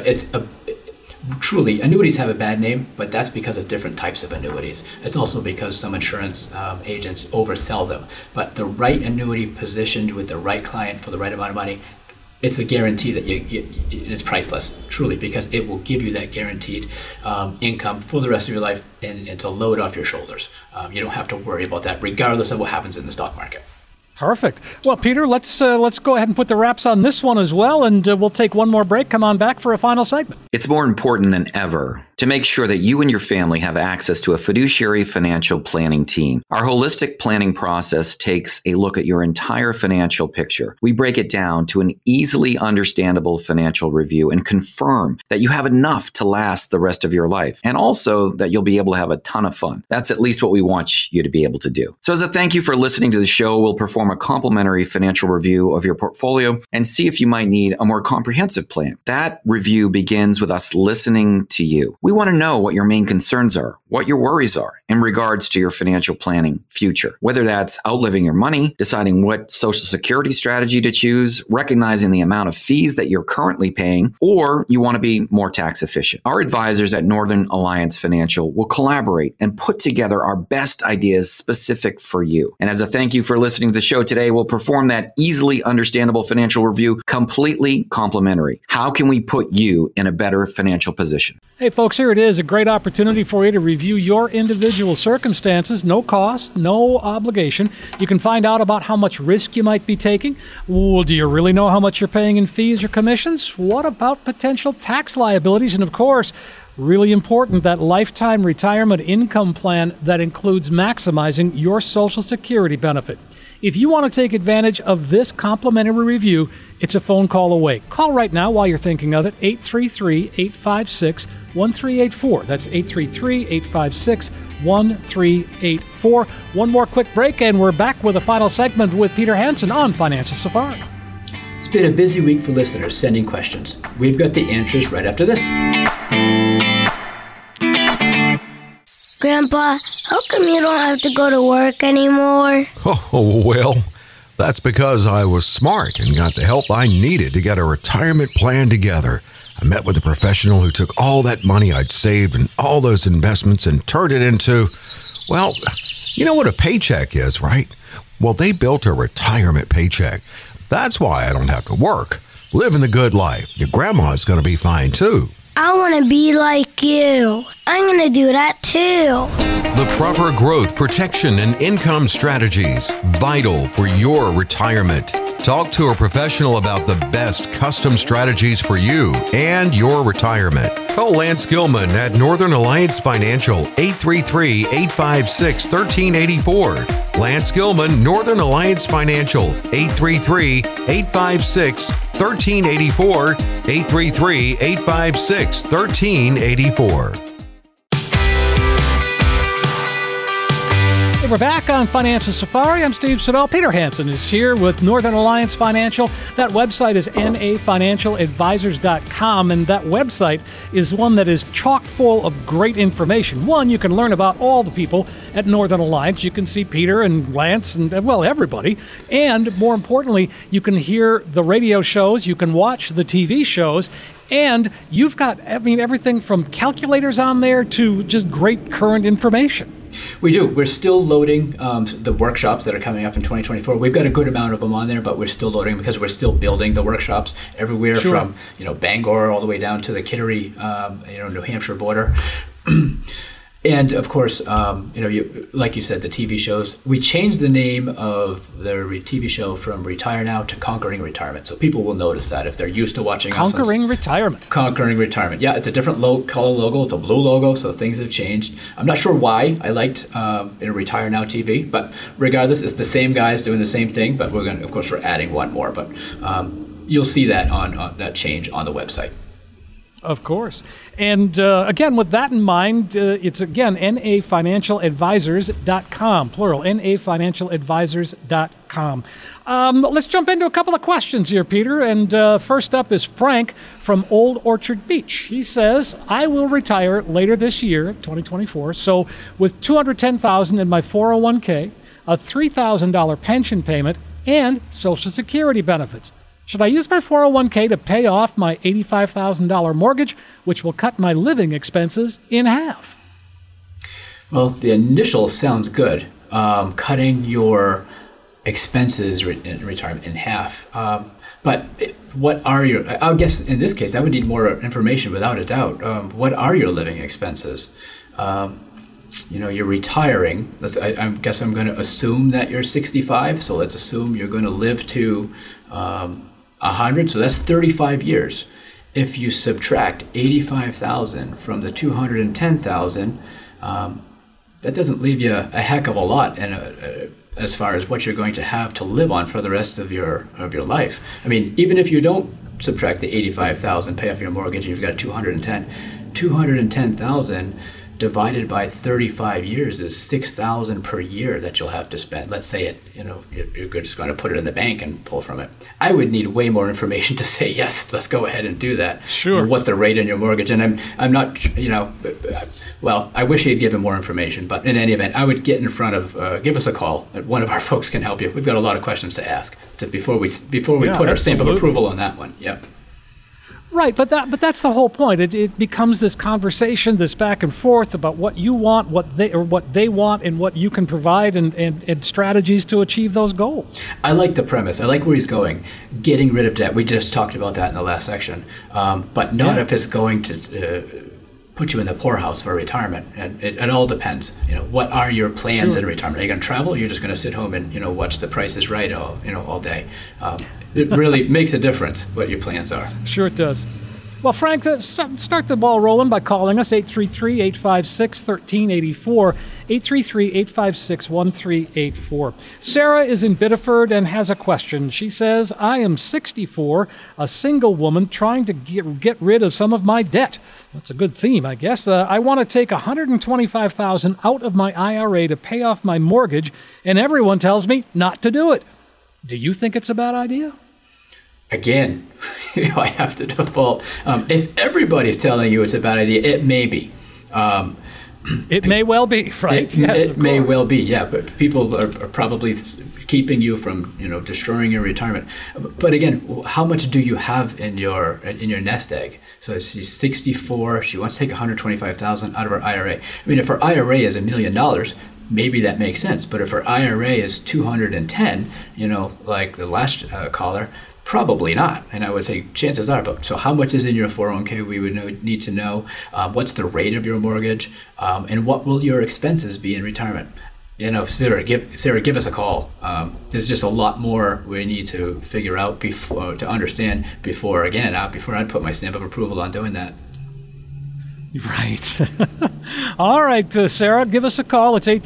truly, annuities have a bad name, but that's because of different types of annuities. It's also because some insurance agents oversell them. But the right annuity positioned with the right client for the right amount of money, it's a guarantee that it's priceless, truly, because it will give you that guaranteed income for the rest of your life, and it's a load off your shoulders. You don't have to worry about that, regardless of what happens in the stock market. Perfect. Well, Peter, let's go ahead and put the wraps on this one as well, and we'll take one more break. Come on back for a final segment. It's more important than ever to make sure that you and your family have access to a fiduciary financial planning team. Our holistic planning process takes a look at your entire financial picture. We break it down to an easily understandable financial review and confirm that you have enough to last the rest of your life, and also that you'll be able to have a ton of fun. That's at least what we want you to be able to do. So as a thank you for listening to the show, we'll perform a complimentary financial review of your portfolio and see if you might need a more comprehensive plan. That review begins with us listening to you. We want to know what your main concerns are, what your worries are in regards to your financial planning future, whether that's outliving your money, deciding what Social Security strategy to choose, recognizing the amount of fees that you're currently paying, or you want to be more tax efficient. Our advisors at Northern Alliance Financial will collaborate and put together our best ideas specific for you. And as a thank you for listening to the show today, we'll perform that easily understandable financial review completely complimentary. How can we put you in a better financial position? Hey folks, here it is, a great opportunity for you to review your individual circumstances, no cost, no obligation. You can find out about how much risk you might be taking. Well, do you really know how much you're paying in fees or commissions? What about potential tax liabilities? And of course, really important, that lifetime retirement income plan that includes maximizing your Social Security benefit. If you want to take advantage of this complimentary review, it's a phone call away. Call right now while you're thinking of it, 833-856-1384. That's 833-856-1384. One more quick break, and we're back with a final segment with Peter Hansen on Financial Safari. It's been a busy week for listeners sending questions. We've got the answers right after this. Grandpa, how come you don't have to go to work anymore? Oh, well, that's because I was smart and got the help I needed to get a retirement plan together. I met with a professional who took all that money I'd saved and all those investments and turned it into, well, you know what a paycheck is, right? Well, they built a retirement paycheck. That's why I don't have to work. Living the good life. Your grandma's going to be fine, too. I want to be like you. I'm going to do that too. The proper growth, protection, and income strategies, vital for your retirement. Talk to a professional about the best custom strategies for you and your retirement. Call Lance Gilman at Northern Alliance Financial, 833-856-1384. Lance Gilman, Northern Alliance Financial, 833-856-1384, 833-856-1384. We're back on Financial Safari. I'm Steve Siddall. Peter Hansen is here with Northern Alliance Financial. That website is nafinancialadvisors.com, and that website is one that is chock full of great information. One, you can learn about all the people at Northern Alliance. You can see Peter and Lance and, well, everybody. And more importantly, you can hear the radio shows, you can watch the TV shows, and you've got, everything from calculators on there to just great current information. We do. We're still loading the workshops that are coming up in 2024. We've got a good amount of them on there, but we're still loading because we're still building the workshops everywhere from Bangor all the way down to the Kittery, New Hampshire border. And of course, like you said, the TV shows. We changed the name of the TV show from Retire Now to Conquering Retirement. So people will notice that if they're used to watching Conquering Retirement. Conquering Retirement. Yeah, it's a different color logo. It's a blue logo, so things have changed. I'm not sure why I liked Retire Now TV, but regardless, it's the same guys doing the same thing. But we're adding one more. But you'll see that on that change on the website. Of course. And again, with that in mind, it's again, nafinancialadvisors.com, plural, nafinancialadvisors.com. Let's jump into a couple of questions here, Peter. And first up is Frank from Old Orchard Beach. He says, I will retire later this year, 2024. So with $210,000 in my 401k, a $3,000 pension payment, and Social Security benefits. Should I use my 401k to pay off my $85,000 mortgage, which will cut my living expenses in half? Well, the initial sounds good, cutting your expenses in retirement in half. But what are your, I guess in this case, I would need more information without a doubt. What are your living expenses? You're retiring. I guess I'm going to assume that you're 65. So let's assume you're going to live to 100. So that's 35 years. If you subtract 85,000 from the 210,000, that doesn't leave you a heck of a lot. And as far as what you're going to have to live on for the rest of your life. I mean, even if you don't subtract the 85,000, pay off your mortgage, you've got 210,000 divided by 35 years is $6,000 per year that you'll have to spend. Let's say you're just going to put it in the bank and pull from it. I would need way more information to say, yes, let's go ahead and do that. Sure. What's the rate on your mortgage? And I'm not, well, I wish he'd given more information, but in any event, I would get in front of, give us a call. One of our folks can help you. We've got a lot of questions to ask before we put our stamp of approval on that one. Yeah. Right, but that's the whole point. It becomes this conversation, this back and forth about what you want, what they want, and what you can provide, and strategies to achieve those goals. I like the premise. I like where he's going. Getting rid of debt. We just talked about that in the last section. But not if it's going to put you in the poorhouse for retirement. And it all depends. What are your plans in retirement? Are you going to travel? Or are you just going to sit home and watch The Price is Right all day? It really makes a difference what your plans are. Sure it does. Well, Frank, start the ball rolling by calling us, 833-856-1384, 833-856-1384. Sarah is in Biddeford and has a question. She says, I am 64, a single woman trying to get rid of some of my debt. That's a good theme, I guess. I want to take $125,000 out of my IRA to pay off my mortgage, and everyone tells me not to do it. Do you think it's a bad idea? Again, I have to default. If everybody's telling you it's a bad idea, it may be. It may well be, right? It may well be, yeah. But people are probably keeping you from, destroying your retirement. But again, how much do you have in your nest egg? So she's 64. She wants to take $125,000 out of her IRA. I mean, if her IRA is $1 million, maybe that makes sense. But if her IRA is 210, like the last caller. Probably not. And I would say chances are. But so how much is in your 401k? We would need to know what's the rate of your mortgage and what will your expenses be in retirement. Sarah, give us a call. There's just a lot more we need to figure out to understand before I'd put my stamp of approval on doing that. Right. All right, Sarah, give us a call. It's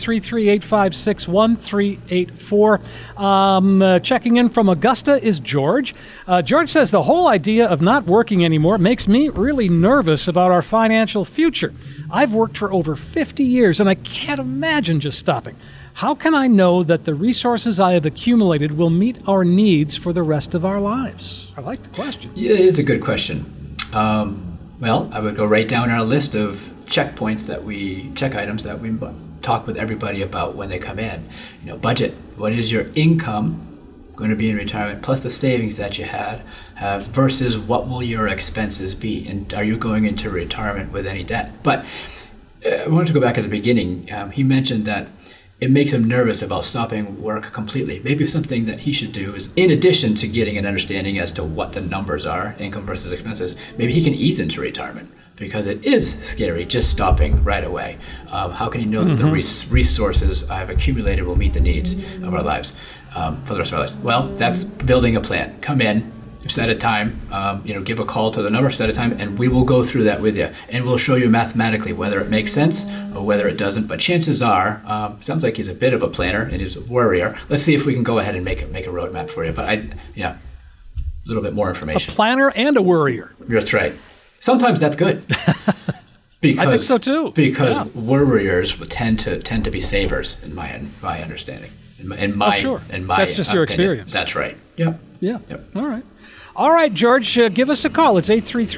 833-856-1384. Checking in from Augusta is George. George says the whole idea of not working anymore makes me really nervous about our financial future. I've worked for over 50 years, and I can't imagine just stopping. How can I know that the resources I have accumulated will meet our needs for the rest of our lives? I like the question. Yeah, it is a good question. Well, I would go right down our list of check items that we talk with everybody about when they come in. Budget. What is your income going to be in retirement, plus the savings that you have versus what will your expenses be? And are you going into retirement with any debt? But I wanted to go back at the beginning. He mentioned that it makes him nervous about stopping work completely. Maybe something that he should do is, in addition to getting an understanding as to what the numbers are, income versus expenses, maybe he can ease into retirement because it is scary just stopping right away. How can he know that the resources I've accumulated will meet the needs of our lives for the rest of our lives? Well, that's building a plan. Come in, set a time, give a call to the number, set a time, and we will go through that with you. And we'll show you mathematically whether it makes sense or whether it doesn't. But chances are, sounds like he's a bit of a planner and he's a worrier. Let's see if we can go ahead and make a roadmap for you. But a little bit more information. A planner and a worrier. That's right. Sometimes that's good. Because, I think so too. Because worriers tend to be savers, in my understanding. Sure. That's just your experience. That's right. Yeah. Yep. All right, George, give us a call. It's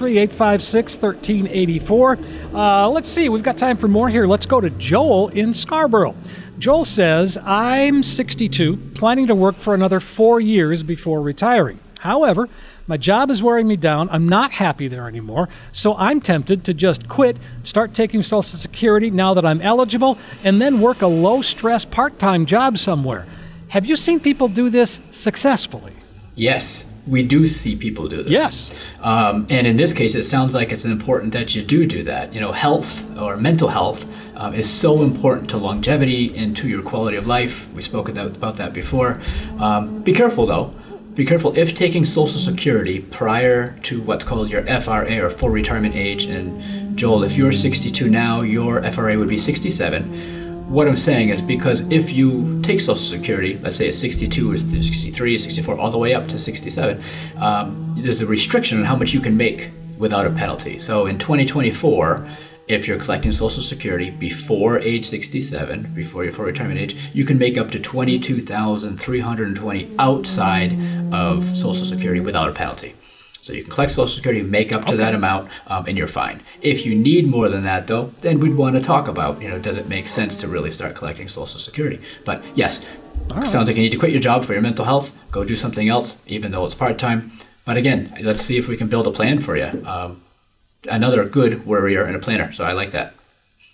833-856-1384. Let's see. We've got time for more here. Let's go to Joel in Scarborough. Joel says, I'm 62, planning to work for another 4 years before retiring. However, my job is wearing me down. I'm not happy there anymore. So I'm tempted to just quit, start taking Social Security now that I'm eligible, and then work a low-stress part-time job somewhere. Have you seen people do this successfully? Yes. We do see people do this. Yes. And in this case, it sounds like it's important that you do that. Health or mental health is so important to longevity and to your quality of life. We spoke about that before. Be careful, though. Be careful if taking Social Security prior to what's called your FRA or full retirement age. And Joel, if you're 62 now, your FRA would be 67. What I'm saying is because if you take Social Security, let's say at 62 or 63, 64, all the way up to 67, there's a restriction on how much you can make without a penalty. So in 2024, if you're collecting Social Security before age 67, before your full retirement age, you can make up to $22,320 outside of Social Security without a penalty. So you can collect Social Security, make up to that amount, and you're fine. If you need more than that, though, then we'd want to talk about, does it make sense to really start collecting Social Security? But yes, sounds like you need to quit your job for your mental health, go do something else, even though it's part-time. But again, let's see if we can build a plan for you. Another good worrier and a planner, so I like that.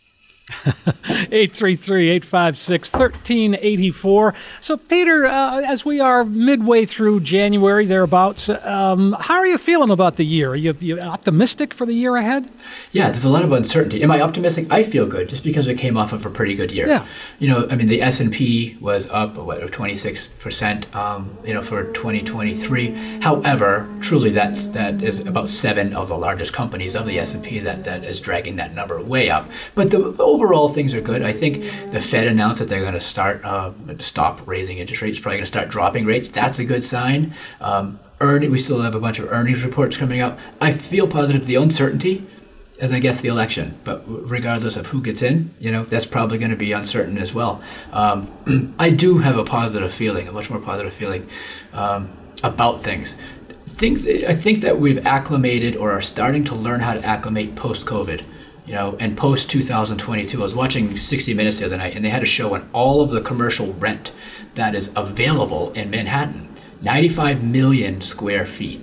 833-856-1384. So, Peter, as we are midway through January, thereabouts, how are you feeling about the year? Are you optimistic for the year ahead? Yeah, there's a lot of uncertainty. Am I optimistic? I feel good just because we came off of a pretty good year. Yeah. The S&P was up, 26%, for 2023. However, truly that is about 7 of the largest companies of the S&P that is dragging that number way up. But the overall things are good. I think the Fed announced that they're going to stop raising interest rates, probably going to start dropping rates. That's a good sign. We still have a bunch of earnings reports coming up. I feel positive. The uncertainty is, I guess, the election. But regardless of who gets in, that's probably going to be uncertain as well. I do have a much more positive feeling about things. I think that we've acclimated or are starting to learn how to acclimate post-COVID. And post-2022, I was watching 60 Minutes the other night, and they had a show on all of the commercial rent that is available in Manhattan. 95 million square feet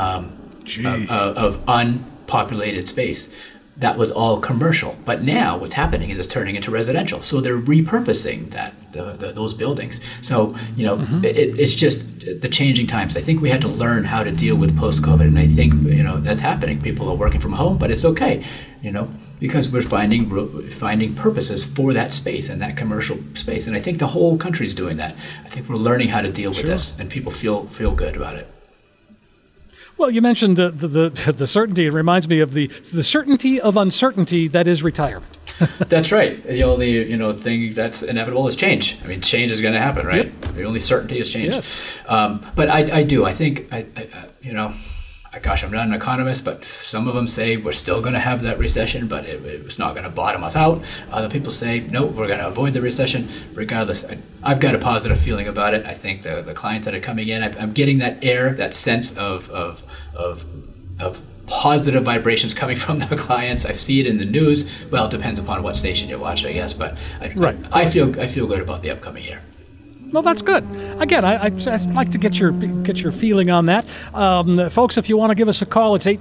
of unpopulated space. That was all commercial. But now what's happening is it's turning into residential. So they're repurposing those buildings. So, it's just the changing times. I think we had to learn how to deal with post-COVID, and I think, that's happening. People are working from home, but it's okay, because we're finding purposes for that space and that commercial space. And I think the whole country's doing that. I think we're learning how to deal with this, and people feel good about it. Well, you mentioned the certainty. It reminds me of the certainty of uncertainty that is retirement. That's right. The only thing that's inevitable is change. I mean, change is going to happen, right? Yep. The only certainty is change. Yes. But I think gosh, I'm not an economist, but some of them say we're still going to have that recession, but it's not going to bottom us out. Other people say, no, we're going to avoid the recession. Regardless, I've got a positive feeling about it. I think the clients that are coming in, I'm getting that sense of positive vibrations coming from the clients. I see it in the news. Well, it depends upon what station you watch, I guess, but I feel good about the upcoming year. Well, that's good. Again, I'd like to get your feeling on that. Folks, if you want to give us a call, it's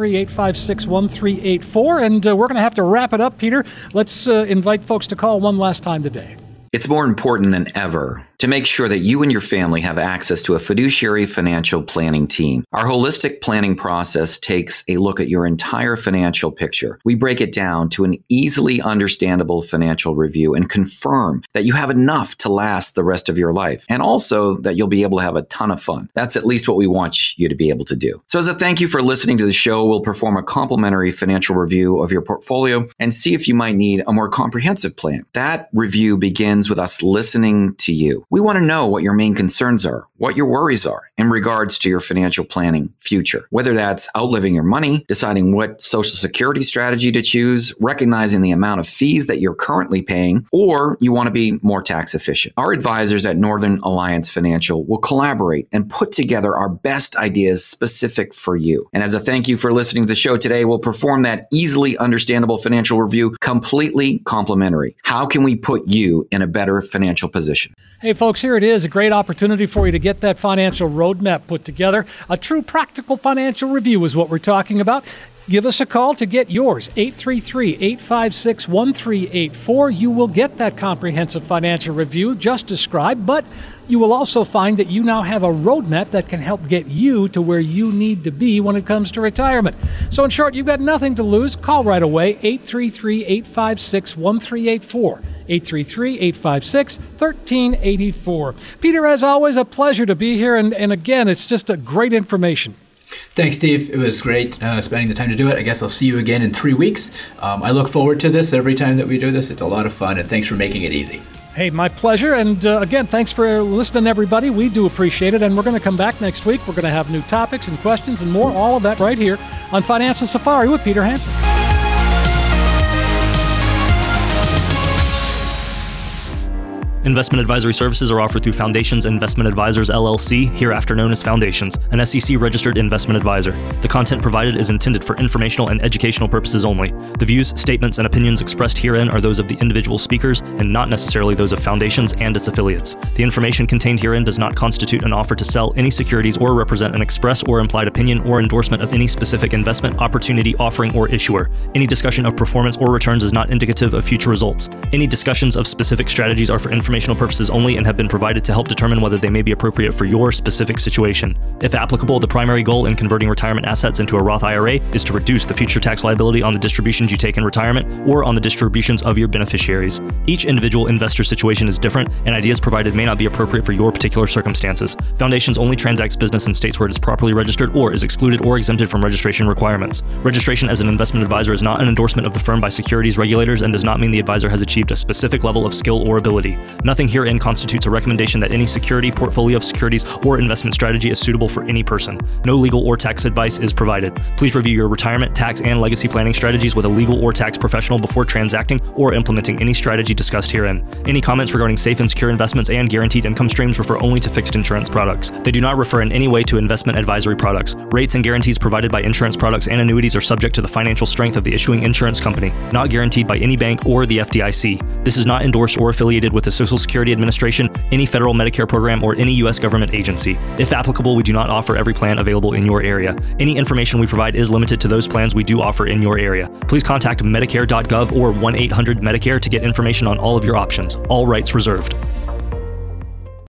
833-856-1384, and we're going to have to wrap it up, Peter. Let's invite folks to call one last time today. It's more important than ever to make sure that you and your family have access to a fiduciary financial planning team. Our holistic planning process takes a look at your entire financial picture. We break it down to an easily understandable financial review and confirm that you have enough to last the rest of your life, and also that you'll be able to have a ton of fun. That's at least what we want you to be able to do. So as a thank you for listening to the show, we'll perform a complimentary financial review of your portfolio and see if you might need a more comprehensive plan. That review begins with us listening to you. We want to know what your main concerns are, what your worries are in regards to your financial planning future. Whether that's outliving your money, deciding what Social Security strategy to choose, recognizing the amount of fees that you're currently paying, or you want to be more tax efficient. Our advisors at Northern Alliance Financial will collaborate and put together our best ideas specific for you. And as a thank you for listening to the show today, we'll perform that easily understandable financial review completely complimentary. How can we put you in a better financial position? Hey, folks, here it is, a great opportunity for you to get that financial roadmap put together. A true practical financial review is what we're talking about. Give us a call to get yours, 833-856-1384. You will get that comprehensive financial review just described, but you will also find that you now have a roadmap that can help get you to where you need to be when it comes to retirement. So in short, you've got nothing to lose. Call right away, 833-856-1384. 833-856-1384. Peter, as always, a pleasure to be here. And again, it's just a great information. Thanks, Steve. It was great spending the time to do it. I guess I'll see you again in 3 weeks. I look forward to this every time that we do this. It's a lot of fun, and thanks for making it easy. Hey, my pleasure. And again, thanks for listening, everybody. We do appreciate it. And we're going to come back next week. We're going to have new topics and questions and more, all of that right here on Financial Safari with Peter Hansen. Investment advisory services are offered through Foundations Investment Advisors, LLC, hereafter known as Foundations, an SEC-registered investment advisor. The content provided is intended for informational and educational purposes only. The views, statements, and opinions expressed herein are those of the individual speakers and not necessarily those of Foundations and its affiliates. The information contained herein does not constitute an offer to sell any securities or represent an express or implied opinion or endorsement of any specific investment, opportunity, offering, or issuer. Any discussion of performance or returns is not indicative of future results. Any discussions of specific strategies are for informational purposes only and have been provided to help determine whether they may be appropriate for your specific situation. If applicable, the primary goal in converting retirement assets into a Roth IRA is to reduce the future tax liability on the distributions you take in retirement or on the distributions of your beneficiaries. Each individual investor situation is different, and ideas provided may not be appropriate for your particular circumstances. Foundations only transacts business in states where it is properly registered or is excluded or exempted from registration requirements. Registration as an investment advisor is not an endorsement of the firm by securities regulators and does not mean the advisor has achieved a specific level of skill or ability. Nothing herein constitutes a recommendation that any security, portfolio of securities, or investment strategy is suitable for any person. No legal or tax advice is provided. Please review your retirement, tax, and legacy planning strategies with a legal or tax professional before transacting or implementing any strategy discussed herein. Any comments regarding safe and secure investments and guaranteed income streams refer only to fixed insurance products. They do not refer in any way to investment advisory products. Rates and guarantees provided by insurance products and annuities are subject to the financial strength of the issuing insurance company, not guaranteed by any bank or the FDIC. This is not endorsed or affiliated with the Social Security Administration, any federal Medicare program, or any U.S. government agency. If applicable, we do not offer every plan available in your area. Any information we provide is limited to those plans we do offer in your area. Please contact Medicare.gov or 1-800-MEDICARE to get information on all of your options. All rights reserved.